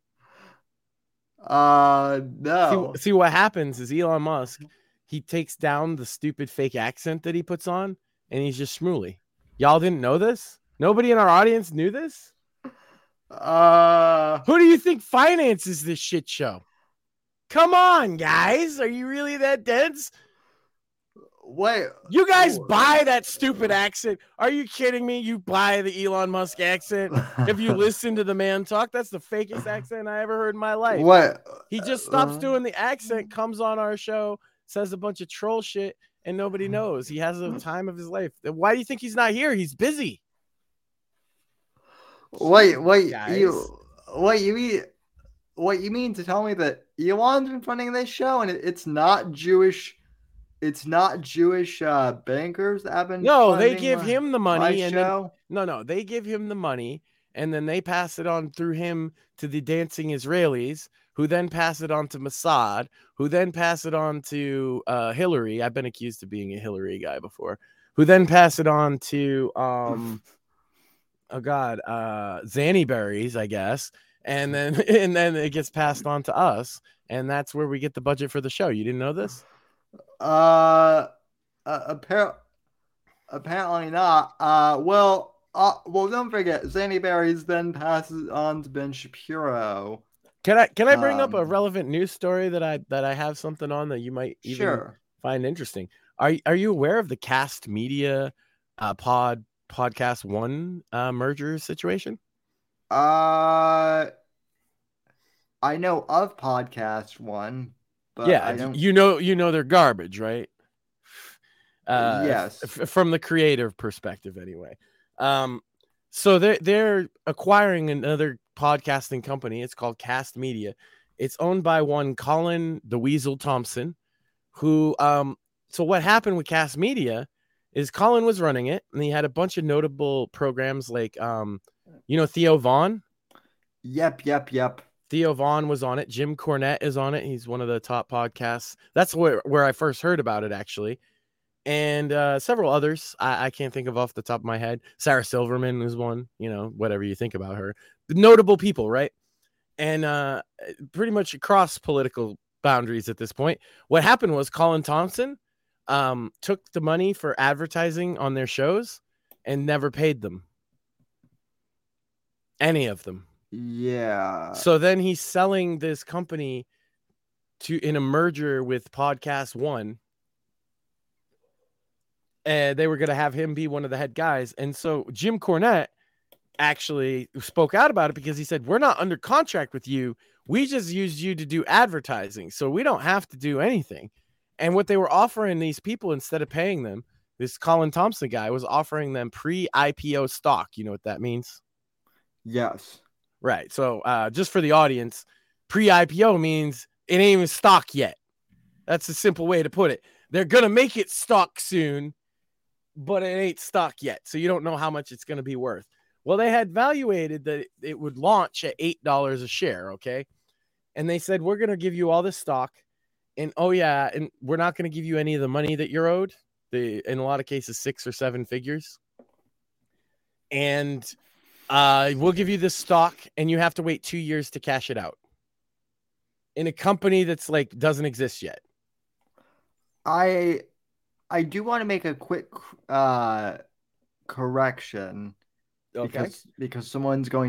No. See what happens is Elon Musk, he takes down the stupid fake accent that he puts on, and he's just Shmuley. Y'all didn't know this? Nobody in our audience knew this? Who do you think finances this shit show? Come on, guys. Are you really that dense? Wait. You guys buy that stupid accent? Are you kidding me? You buy the Elon Musk accent? If you listen to the man talk, that's the fakest accent I ever heard in my life. What? He just stops doing the accent, comes on our show, says a bunch of troll shit, and nobody knows. He has the time of his life. Why do you think he's not here? He's busy. Wait, you mean to tell me that Elon's been funding this show and it's not Jewish? It's not Jewish bankers that have been. No, they give him the money, and they give him the money, and then they pass it on through him to the dancing Israelis, who then pass it on to Mossad, who then pass it on to Hillary. I've been accused of being a Hillary guy before. Who then pass it on to Zanny Berries, I guess, and then it gets passed on to us, and that's where we get the budget for the show. You didn't know this? Apparently not. Well, don't forget, Zanny Berries then passes on to Ben Shapiro. Can I bring up a relevant news story that I have something on that you might even find interesting? Are you aware of the Cast Media Podcast One merger situation? I know of Podcast One, but yeah, I don't... you know they're garbage, right? Yes, from the creative perspective, anyway. So they're acquiring another podcasting company. It's called Cast Media. It's owned by one Colin the Weasel Thompson, who so what happened with Cast Media is Colin was running it, and he had a bunch of notable programs like Theo Vaughn. Yep. Theo Vaughn was on it. Jim Cornette is on it. He's one of the top podcasts. That's where I first heard about it, actually. And several others I can't think of off the top of my head. Sarah Silverman was one, whatever you think about her. Notable people, right? And pretty much across political boundaries at this point. What happened was Colin Thompson took the money for advertising on their shows and never paid them. Any of them. Yeah. So then he's selling this company in a merger with Podcast One. And they were going to have him be one of the head guys. And so Jim Cornette actually spoke out about it because he said, we're not under contract with you. We just used you to do advertising. So we don't have to do anything. And what they were offering these people, instead of paying them, this Colin Thompson guy was offering them pre-IPO stock. You know what that means? Yes. Right. So just for the audience, pre-IPO means it ain't even stock yet. That's a simple way to put it. They're going to make it stock soon, but it ain't stock yet. So you don't know how much it's going to be worth. Well, they had valuated that it would launch at $8 a share. Okay. And they said, we're going to give you all this stock. And and we're not going to give you any of the money that you're owed. In a lot of cases, 6 or 7 figures. And we'll give you this stock and you have to wait 2 years to cash it out in a company that's like doesn't exist yet. I do want to make a quick correction, because someone's going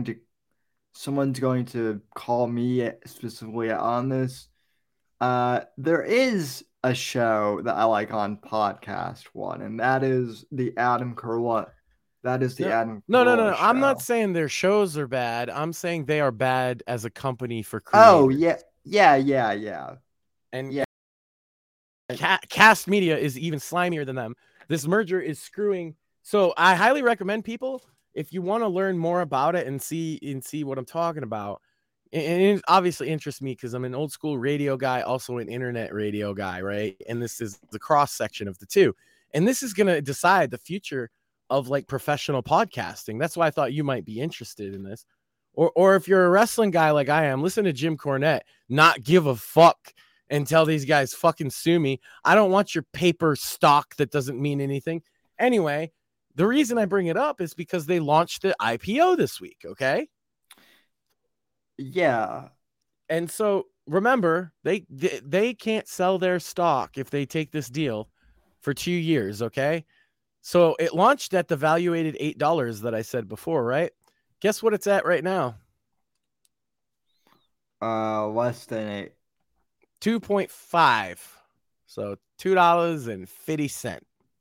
to call me specifically on this. There is a show that I like on Podcast One, and that is the Adam Carolla. That is the Adam Carolla No. show. I'm not saying their shows are bad. I'm saying they are bad as a company for creators. Oh yeah. And yeah. Cast Media is even slimier than them. This merger is screwing. So I highly recommend people, if you want to learn more about it and see what I'm talking about. And it obviously interests me because I'm an old school radio guy, also an internet radio guy, right? And this is the cross section of the two. And this is going to decide the future of like professional podcasting. That's why I thought you might be interested in this. Or if you're a wrestling guy like I am, listen to Jim Cornette, not give a fuck and tell these guys fucking sue me. I don't want your paper stock that doesn't mean anything. Anyway, the reason I bring it up is because they launched the IPO this week, okay? Yeah. And so remember, they can't sell their stock if they take this deal for 2 years, okay? So it launched at the valuated $8 that I said before, right? Guess what it's at right now? Less than 8. 2.5. So $2.50.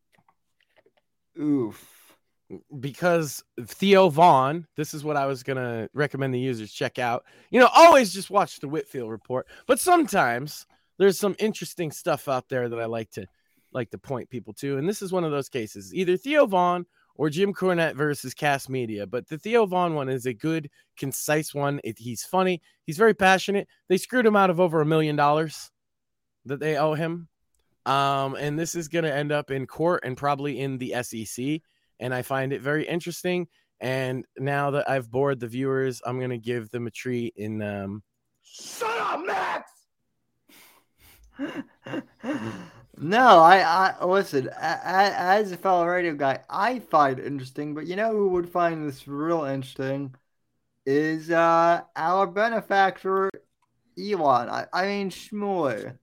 Oof. Because Theo Vaughn, this is what I was going to recommend the users check out. Always just watch the Whitfield Report, but sometimes there's some interesting stuff out there that I like to point people to. And this is one of those cases, either Theo Vaughn or Jim Cornette versus Cast Media. But the Theo Vaughn one is a good, concise one. He's funny. He's very passionate. They screwed him out of over $1 million that they owe him. And this is going to end up in court and probably in the SEC. And I find it very interesting. And now that I've bored the viewers, I'm going to give them a treat in... Shut up, Max! No, I listen, as a fellow radio guy, I find it interesting, but you know who would find this real interesting is our benefactor, Elon. I mean Shmuley.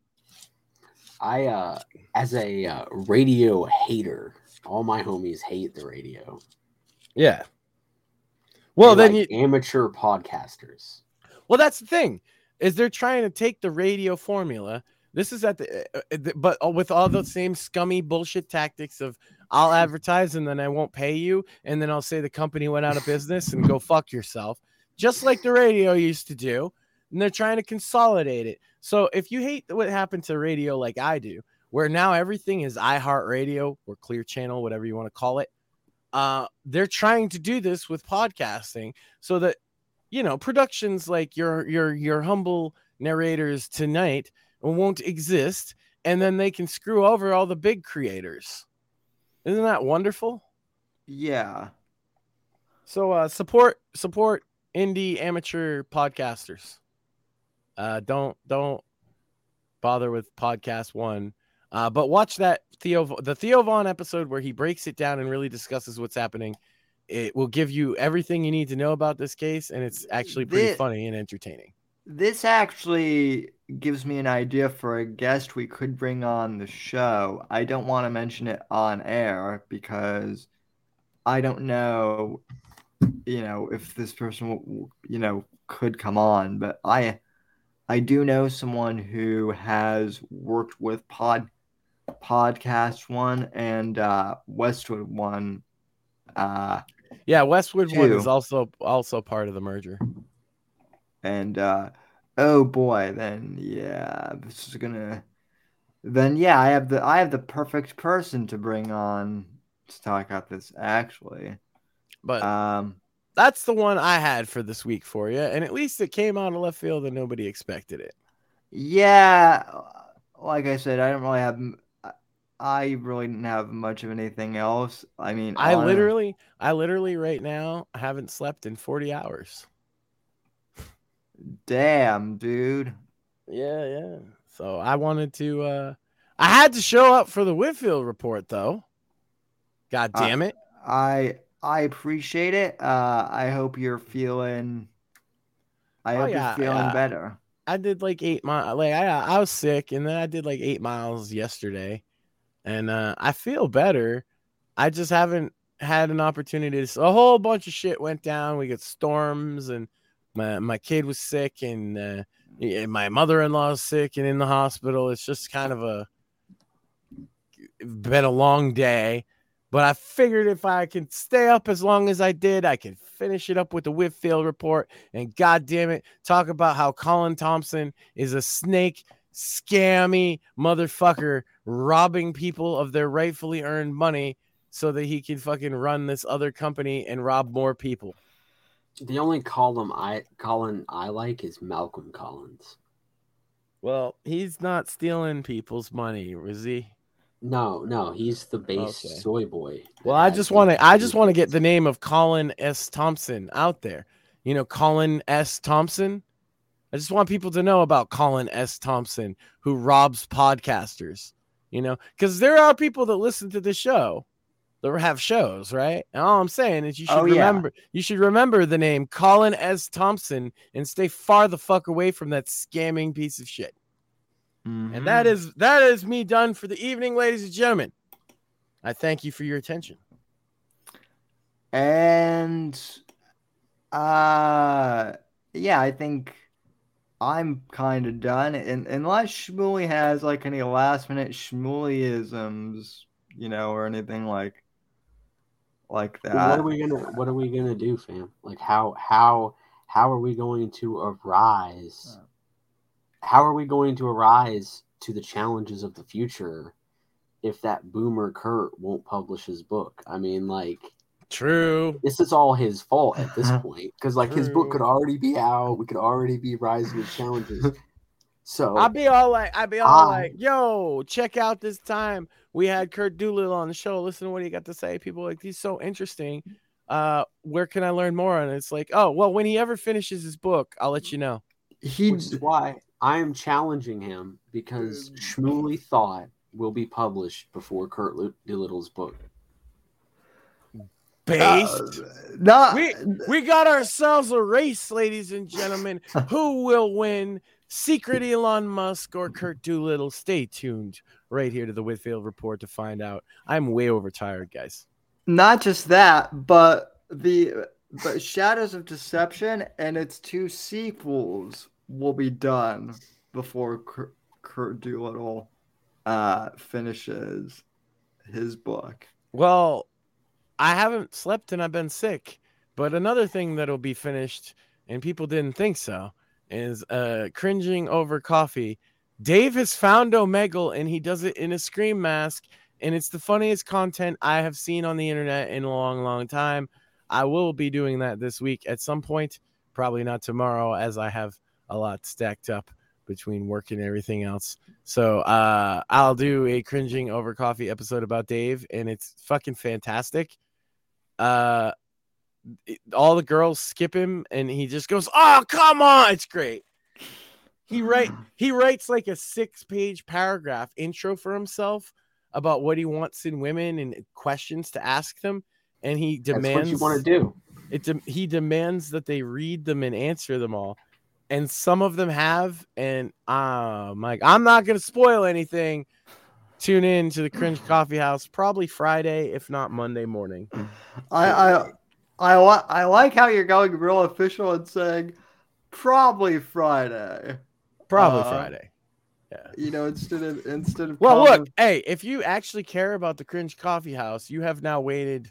I as a radio hater, all my homies hate the radio. Yeah. Well, They then like amateur podcasters. Well, that's the thing, is they're trying to take the radio formula. This is at but with all the same scummy bullshit tactics of I'll advertise and then I won't pay you, and then I'll say the company went out of business and go fuck yourself, just like the radio used to do. And they're trying to consolidate it. So if you hate what happened to radio like I do, where now everything is iHeartRadio or Clear Channel, whatever you want to call it, they're trying to do this with podcasting so that, you know, productions like your humble narrators tonight won't exist, and then they can screw over all the big creators. Isn't that wonderful? Yeah. So support indie amateur podcasters. Don't bother with podcast one. But watch that the Theo Vaughn episode where he breaks it down and really discusses what's happening. It will give you everything you need to know about this case, and it's actually pretty funny and entertaining. This actually gives me an idea for a guest we could bring on the show. I don't want to mention it on air because I don't know, if this person, could come on. But I do know someone who has worked with Podcast One and Westwood One. Westwood One is also part of the merger. And oh boy, then this is gonna. Then I have the perfect person to bring on to talk about this actually. But that's the one I had for this week for you, and at least it came out of left field and nobody expected it. Yeah, like I said, I really didn't have much of anything else. I mean, I literally right now haven't slept in 40 hours. Damn, dude. Yeah. So I wanted to I had to show up for the Whitfield report though. God damn it. I appreciate it. I hope you're feeling you're feeling better. I did like 8 miles. Like I was sick, and then I did like 8 miles yesterday, and I feel better. I just haven't had an opportunity to. A whole bunch of shit went down. We got storms, and my kid was sick, and my mother-in-law is sick and in the hospital. It's just kind of been a long day. But I figured if I can stay up as long as I did, I could finish it up with the Whitfield report. And God damn it, talk about how Colin Thompson is a snake, scammy motherfucker robbing people of their rightfully earned money so that he can fucking run this other company and rob more people. The only Colin I like is Malcolm Collins. Well, he's not stealing people's money, is he? No, he's the base soy boy. Well, I just want to get the name of Colin S. Thompson out there. You know, Colin S. Thompson. I just want people to know about Colin S. Thompson, who robs podcasters. You know, because there are people that listen to the show that have shows, right? And all I'm saying is you should remember the name Colin S. Thompson and stay far the fuck away from that scamming piece of shit. Mm-hmm. And that is me done for the evening, ladies and gentlemen. I thank you for your attention. And I think I'm kind of done. And unless Shmuley has like any last minute Shmuleyisms, or anything like that. What are we gonna do, fam? Like how are we going to arise? How are we going to arise to the challenges of the future if that boomer Kurt won't publish his book? I mean, like, true. This is all his fault at this point because, like, his book could already be out. We could already be rising to challenges. So I'll be all like, yo, check out this time we had Kurt Doolittle on the show. Listen to what he got to say. People are like, he's so interesting. Where can I learn more? And it's like, oh, well, when he ever finishes his book, I'll let you know. Which is why I am challenging him because Shmuley Thought will be published before Kurt Doolittle's book. Based. We got ourselves a race, ladies and gentlemen. Who will win secret Elon Musk or Kurt Doolittle. Stay tuned right here to the Whitfield Report to find out. I'm way overtired, guys. Not just that, but Shadows of Deception and its 2 sequels will be done before Kurt Doolittle finishes his book. Well, I haven't slept and I've been sick, but another thing that'll be finished, and people didn't think so, is Cringing Over Coffee. Dave has found Omegle, and he does it in a Scream mask, and it's the funniest content I have seen on the internet in a long, long time. I will be doing that this week at some point, probably not tomorrow, as I have a lot stacked up between work and everything else. So I'll do a Cringing Over Coffee episode about Dave, and it's fucking fantastic. All the girls skip him, and he just goes, "Oh, come on!" It's great. He writes like a 6-page paragraph intro for himself about what he wants in women and questions to ask them, and he demands That's what you want to do. He demands that they read them and answer them all, and some of them have. And Mike, I'm not going to spoil anything. Tune in to the Cringe Coffee House probably Friday, if not Monday morning. I like how you're going real official and saying probably Friday. Probably Friday. Yeah. You know, instead of well, look, hey, if you actually care about the Cringe Coffee House, you have now waited.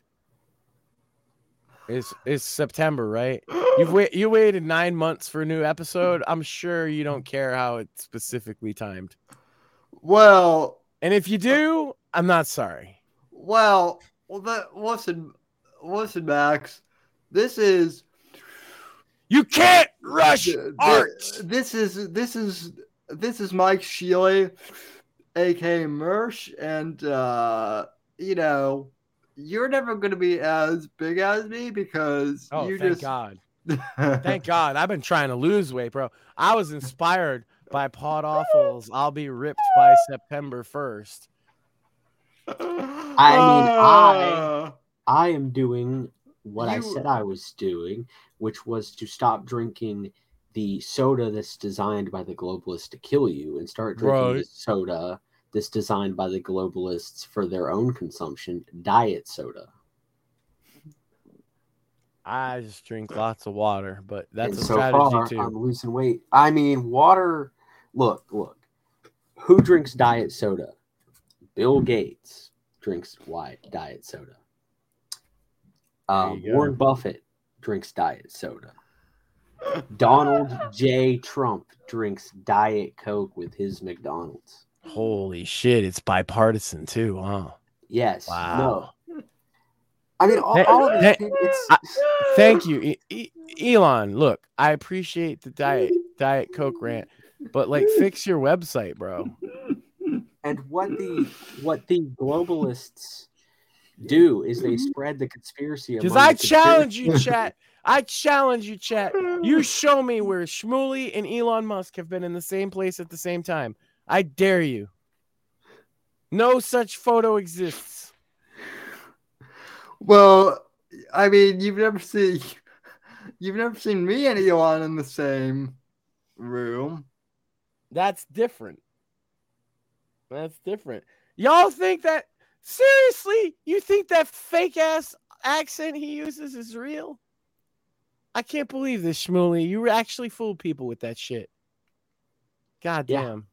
It's September, right? You waited 9 months for a new episode. I'm sure you don't care how it's specifically timed. Well, and if you do, I'm not sorry. Listen, Max. This is. You can't rush art. This is Mike Shealy, aka Mersh, and you know, you're never going to be as big as me because thank God. Thank God. I've been trying to lose weight, bro. I was inspired by Pod Awful's "I'll Be Ripped by September 1st." I am doing what I said I was doing, which was to stop drinking the soda that's designed by the globalists to kill you and start drinking the soda that's designed by the globalists for their own consumption, diet soda. I just drink lots of water, but that's a so strategy far, too. I'm losing weight. I mean, water. Look. Who drinks diet soda? Bill Gates drinks diet soda. Warren Buffett drinks diet soda. Donald J. Trump drinks Diet Coke with his McDonald's. Holy shit, it's bipartisan too, huh? Yes. Wow. No. I mean, all of it. Thank you, Elon. Look, I appreciate the Diet Coke rant, but like, fix your website, bro. And what the globalists do is they spread the conspiracy. Because I challenge you, chat. You show me where Shmuley and Elon Musk have been in the same place at the same time. I dare you. No such photo exists. Well, I mean, you've never seen me and Elon in the same room. That's different. Y'all think that? Seriously? You think that fake ass accent he uses is real? I can't believe this, Shmuley. You actually fooled people with that shit. God damn.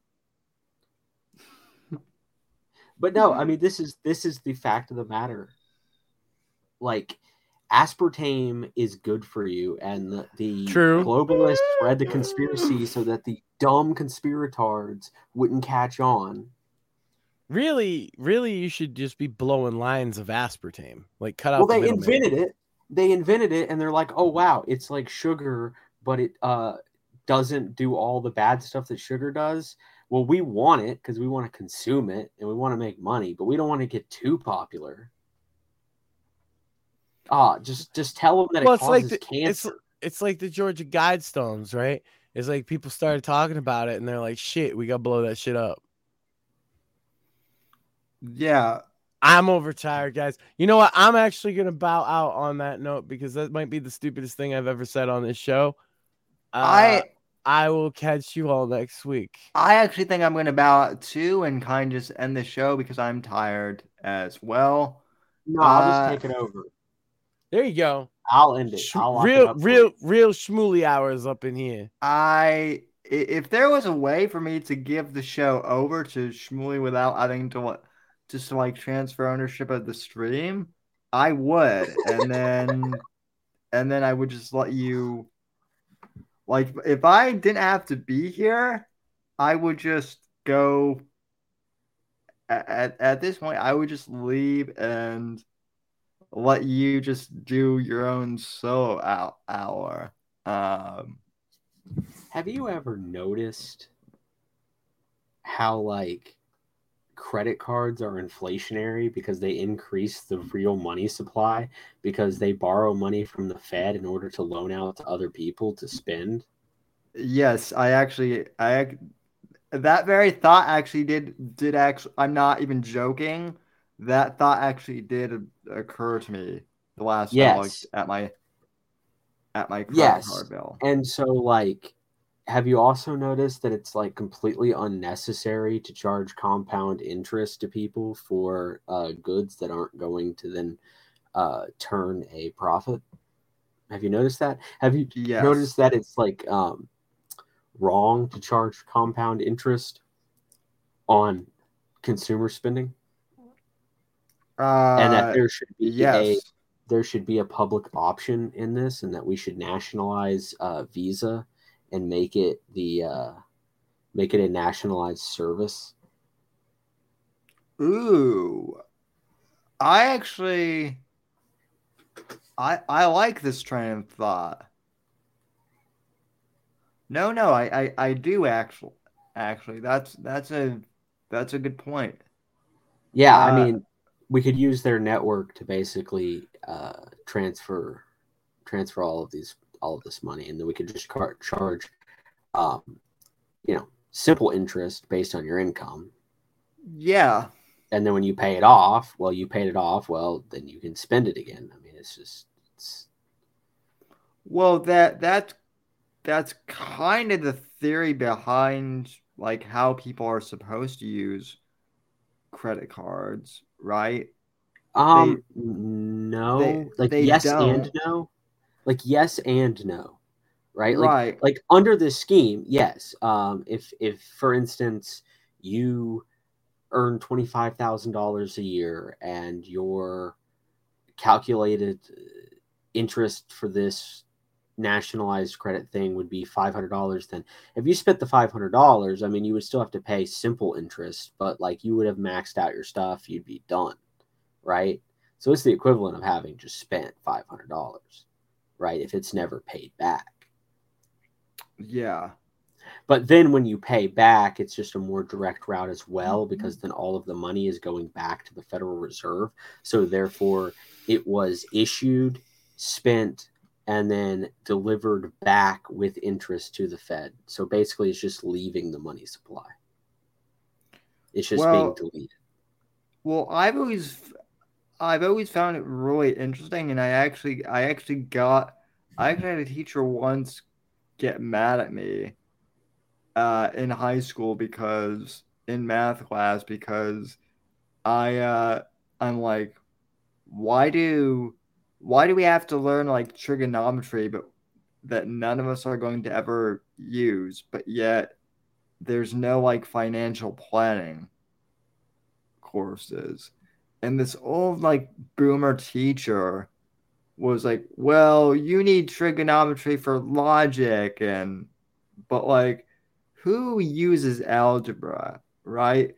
But no, I mean, this is the fact of the matter. Like, aspartame is good for you, and the globalists spread the conspiracy so that the dumb conspiratards wouldn't catch on. Really, you should just be blowing lines of aspartame. Like, cut out. Well, they invented it. They invented it, and they're like, "Oh wow, it's like sugar, but it doesn't do all the bad stuff that sugar does." Well, we want it because we want to consume it and we want to make money, but we don't want to get too popular. Just tell them that it causes cancer. It's like the Georgia Guidestones, right? It's like people started talking about it, and they're like, "Shit, we gotta blow that shit up." Yeah. I'm overtired, guys. You know what? I'm actually going to bow out on that note because that might be the stupidest thing I've ever said on this show. I I will catch you all next week. I actually think I'm going to bow out too and kind of just end the show because I'm tired as well. No, I'll just take it over. There you go. I'll end it. I'll lock it up real schmooly hours up in here. If there was a way for me to give the show over to Shmuley without having to just like transfer ownership of the stream, I would, and then I would just let you. Like, if I didn't have to be here, I would just go. At this point, I would just leave and let you just do your own solo hour. Have you ever noticed how like credit cards are inflationary because they increase the real money supply because they borrow money from the Fed in order to loan out to other people to spend? Yes, that very thought actually did actually. I'm not even joking. That thought actually did occur to me the last time I looked at my credit card bill. And so, like, have you also noticed that it's like completely unnecessary to charge compound interest to people for goods that aren't going to then turn a profit? Have you noticed that? Have you noticed that it's like wrong to charge compound interest on consumer spending? And that there should be a public option in this, and that we should nationalize Visa and make it a nationalized service. Ooh, I like this train of thought. No, I do actually. That's a good point. Yeah, I mean, we could use their network to basically transfer all of this money, and then we could just charge simple interest based on your income. Yeah. And then when you pay it off, you paid it off, then you can spend it again. I mean, it's well, that's kind of the theory behind like how people are supposed to use credit cards, right? No. Yes and no. Like yes and no. Right? Right. Like under this scheme, yes. If for instance you earn $25,000 a year and your calculated interest for this nationalized credit thing would be $500, then if you spent the $500, I mean, you would still have to pay simple interest, but like you would have maxed out your stuff, you'd be done, right? So it's the equivalent of having just spent $500, right? If it's never paid back. Yeah. But then when you pay back, it's just a more direct route as well, because then all of the money is going back to the Federal Reserve. So therefore, it was issued, spent, and then delivered back with interest to the Fed. So basically, it's just leaving the money supply. It's just being deleted. Well, I've always found it really interesting, and I actually had a teacher once get mad at me in high school because in math class because I'm like, why do we have to learn like trigonometry but that none of us are going to ever use, but yet there's no like financial planning courses? And this old like boomer teacher was like, well, you need trigonometry for logic, but like, who uses algebra, right?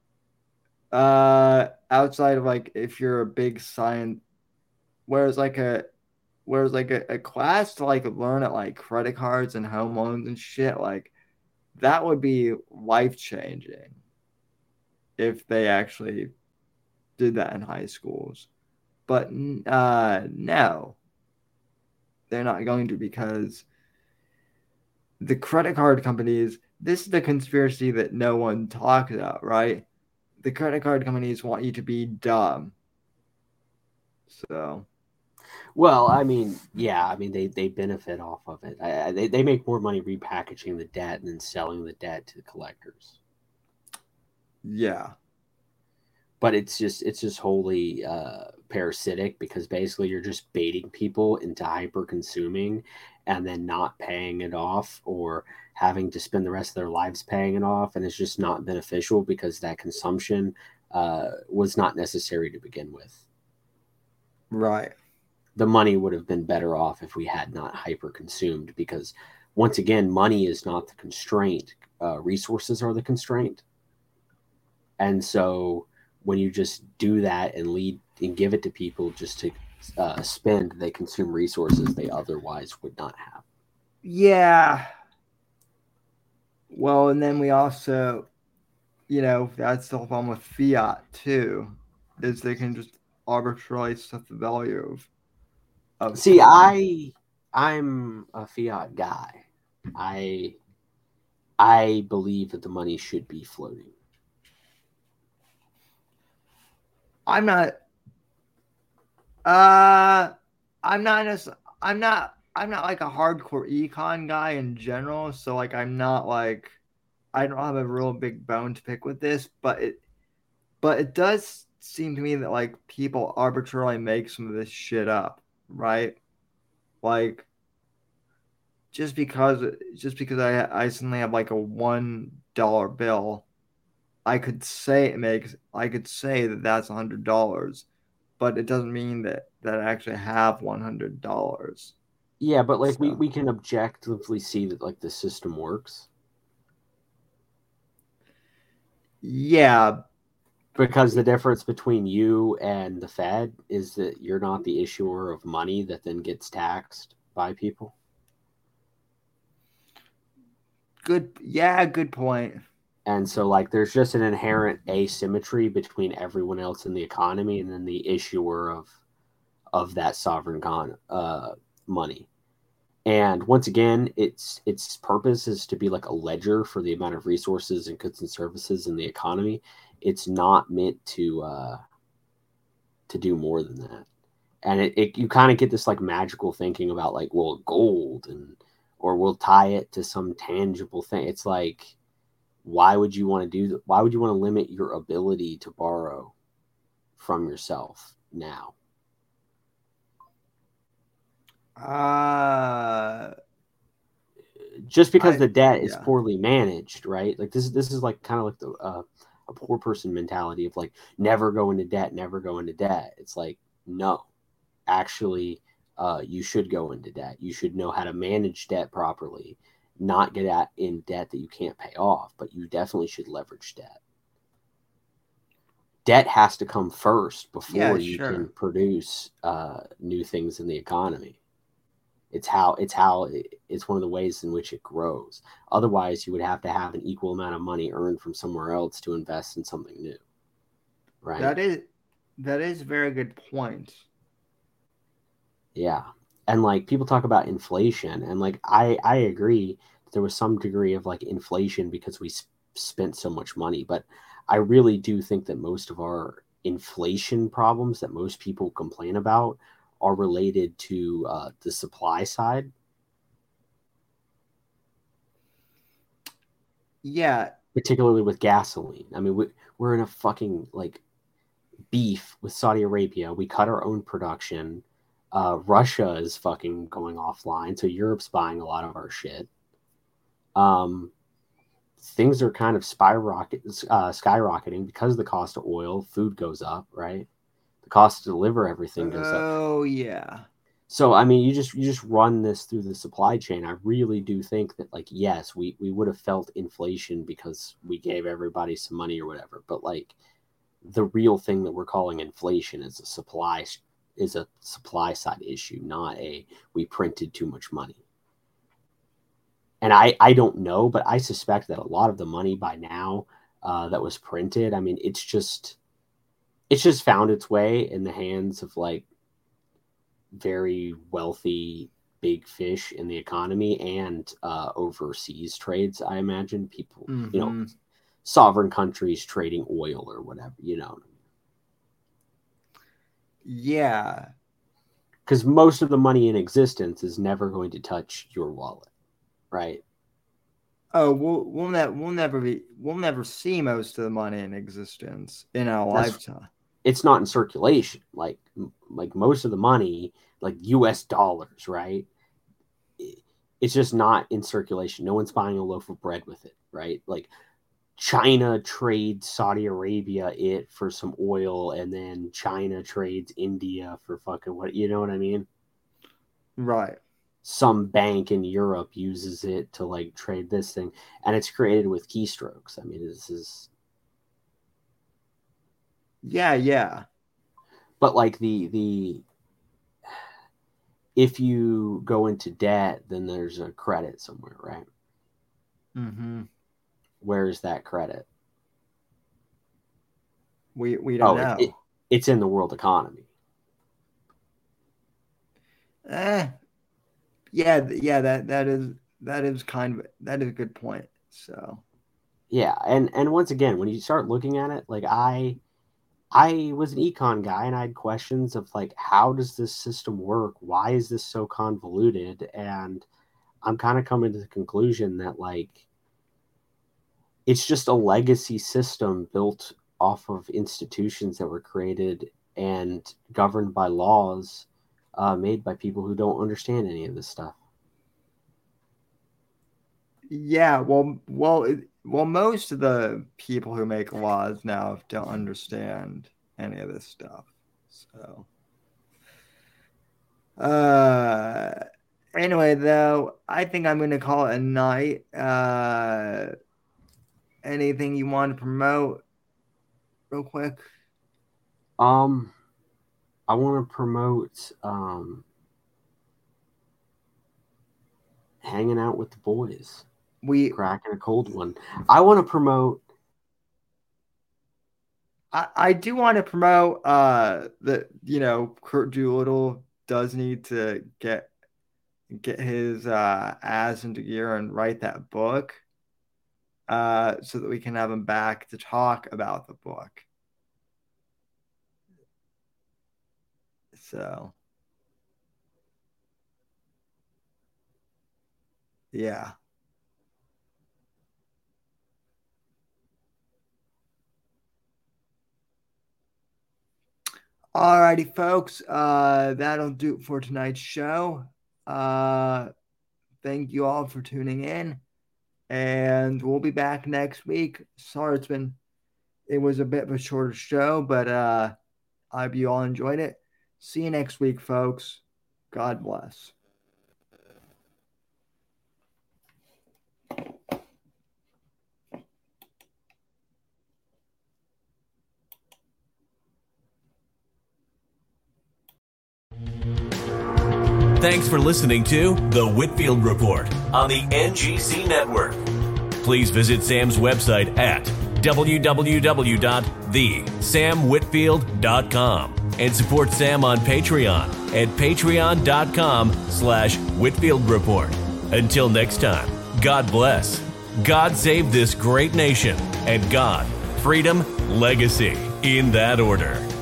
Outside of like if you're a big science, whereas like a class to like learn at like credit cards and home loans and shit, like that would be life changing if they actually did that in high schools. But no, they're not going to, because the credit card companies, this is the conspiracy that no one talks about, right? The credit card companies want you to be dumb. So, Well, I mean, yeah, I mean they benefit off of it. They make more money repackaging the debt and then selling the debt to the collectors. Yeah. But it's just wholly parasitic because basically you're just baiting people into hyper consuming and then not paying it off or having to spend the rest of their lives paying it off, and it's just not beneficial because that consumption was not necessary to begin with. Right. The money would have been better off if we had not hyper consumed, because once again, money is not the constraint. Resources are the constraint. And so when you just do that and lead and give it to people just to spend, they consume resources they otherwise would not have. Yeah. Well, and then we also, that's the whole problem with fiat too, is they can just arbitrarily set the value of See, coin. I'm a fiat guy. I believe that the money should be floating. I'm not. I'm not. I'm not like a hardcore econ guy in general. So like, I'm not like. I don't have a real big bone to pick with this, but it does seem to me that like people arbitrarily make some of this shit up, right? Like just because I suddenly have like a $1 bill, I could say that that's $100, but it doesn't mean that I actually have $100. Yeah, but like So we can objectively see that like the system works. yeah, Because the difference between you and the Fed is that you're not the issuer of money that then gets taxed by people. good point. And so like there's just an inherent asymmetry between everyone else in the economy and then the issuer of that sovereign money. And once again, its purpose is to be like a ledger for the amount of resources and goods and services in the economy. It's not meant to do more than that. And it you kind of get this like magical thinking about like, well, gold or we'll tie it to some tangible thing. It's like, why would you want to do that? Why would you want to limit your ability to borrow from yourself now? Just because the debt is poorly managed, right? Like this is like kind of like a poor person mentality of like never go into debt, never go into debt. It's like, no, actually, you should go into debt. You should know how to manage debt properly, not get in debt that you can't pay off, but you definitely should leverage debt. Debt has to come first before you can produce new things in the economy. It's one of the ways in which it grows. Otherwise, you would have to have an equal amount of money earned from somewhere else to invest in something new. Right? That is a very good point. Yeah. And like people talk about inflation, and like I agree there was some degree of like inflation because we spent so much money, but I really do think that most of our inflation problems that most people complain about are related to the supply side. Yeah. Particularly with gasoline. I mean, we're in a fucking like beef with Saudi Arabia. We cut our own production. Russia is fucking going offline, so Europe's buying a lot of our shit. Things are kind of skyrocketing because the cost of oil. Food goes up, right? The cost to deliver everything goes up. Oh yeah. So I mean, you just run this through the supply chain. I really do think that like yes, we would have felt inflation because we gave everybody some money or whatever, but like the real thing that we're calling inflation is a supply side issue, not a we printed too much money. And I don't know, but I suspect that a lot of the money by now that was printed, I mean, it's just found its way in the hands of like very wealthy big fish in the economy and overseas trades. I imagine people, sovereign countries trading oil or whatever, Yeah. because most of the money in existence is never going to touch your wallet, right? Oh, we'll never see most of the money in existence in our lifetime. It's not in circulation. Like most of the money, like US dollars, right? It's just not in circulation. No one's buying a loaf of bread with it, right? Like China trades Saudi Arabia it for some oil, and then China trades India for fucking what, you know what I mean? Right. Some bank in Europe uses it to like trade this thing, and it's created with keystrokes. I mean, this is yeah. But like the if you go into debt, then there's a credit somewhere, right? Mm-hmm. Where is that credit? We don't know. It's in the world economy. Yeah, that is a good point. So yeah, and once again, when you start looking at it, like I was an econ guy, and I had questions of like, how does this system work? Why is this so convoluted? And I'm kind of coming to the conclusion that like it's just a legacy system built off of institutions that were created and governed by laws made by people who don't understand any of this stuff. Yeah, well, most of the people who make laws now don't understand any of this stuff. So, anyway, though, I think I'm going to call it a night. Anything you want to promote real quick? I want to promote hanging out with the boys. Cracking a cold one. I want to promote. I do want to promote that Kurt Doolittle does need to get his ass into gear and write that book, so that we can have him back to talk about the book. So, yeah. Alrighty, folks. That'll do it for tonight's show. Thank you all for tuning in, and we'll be back next week. Sorry, it was a bit of a shorter show, but I hope you all enjoyed it. See you next week, folks. God bless. Thanks for listening to The Whitfield Report on the NGC Network. Please visit Sam's website at www.thesamwhitfield.com and support Sam on Patreon at patreon.com/Whitfield Report. Until next time, God bless, God save this great nation, and God, freedom, legacy, in that order.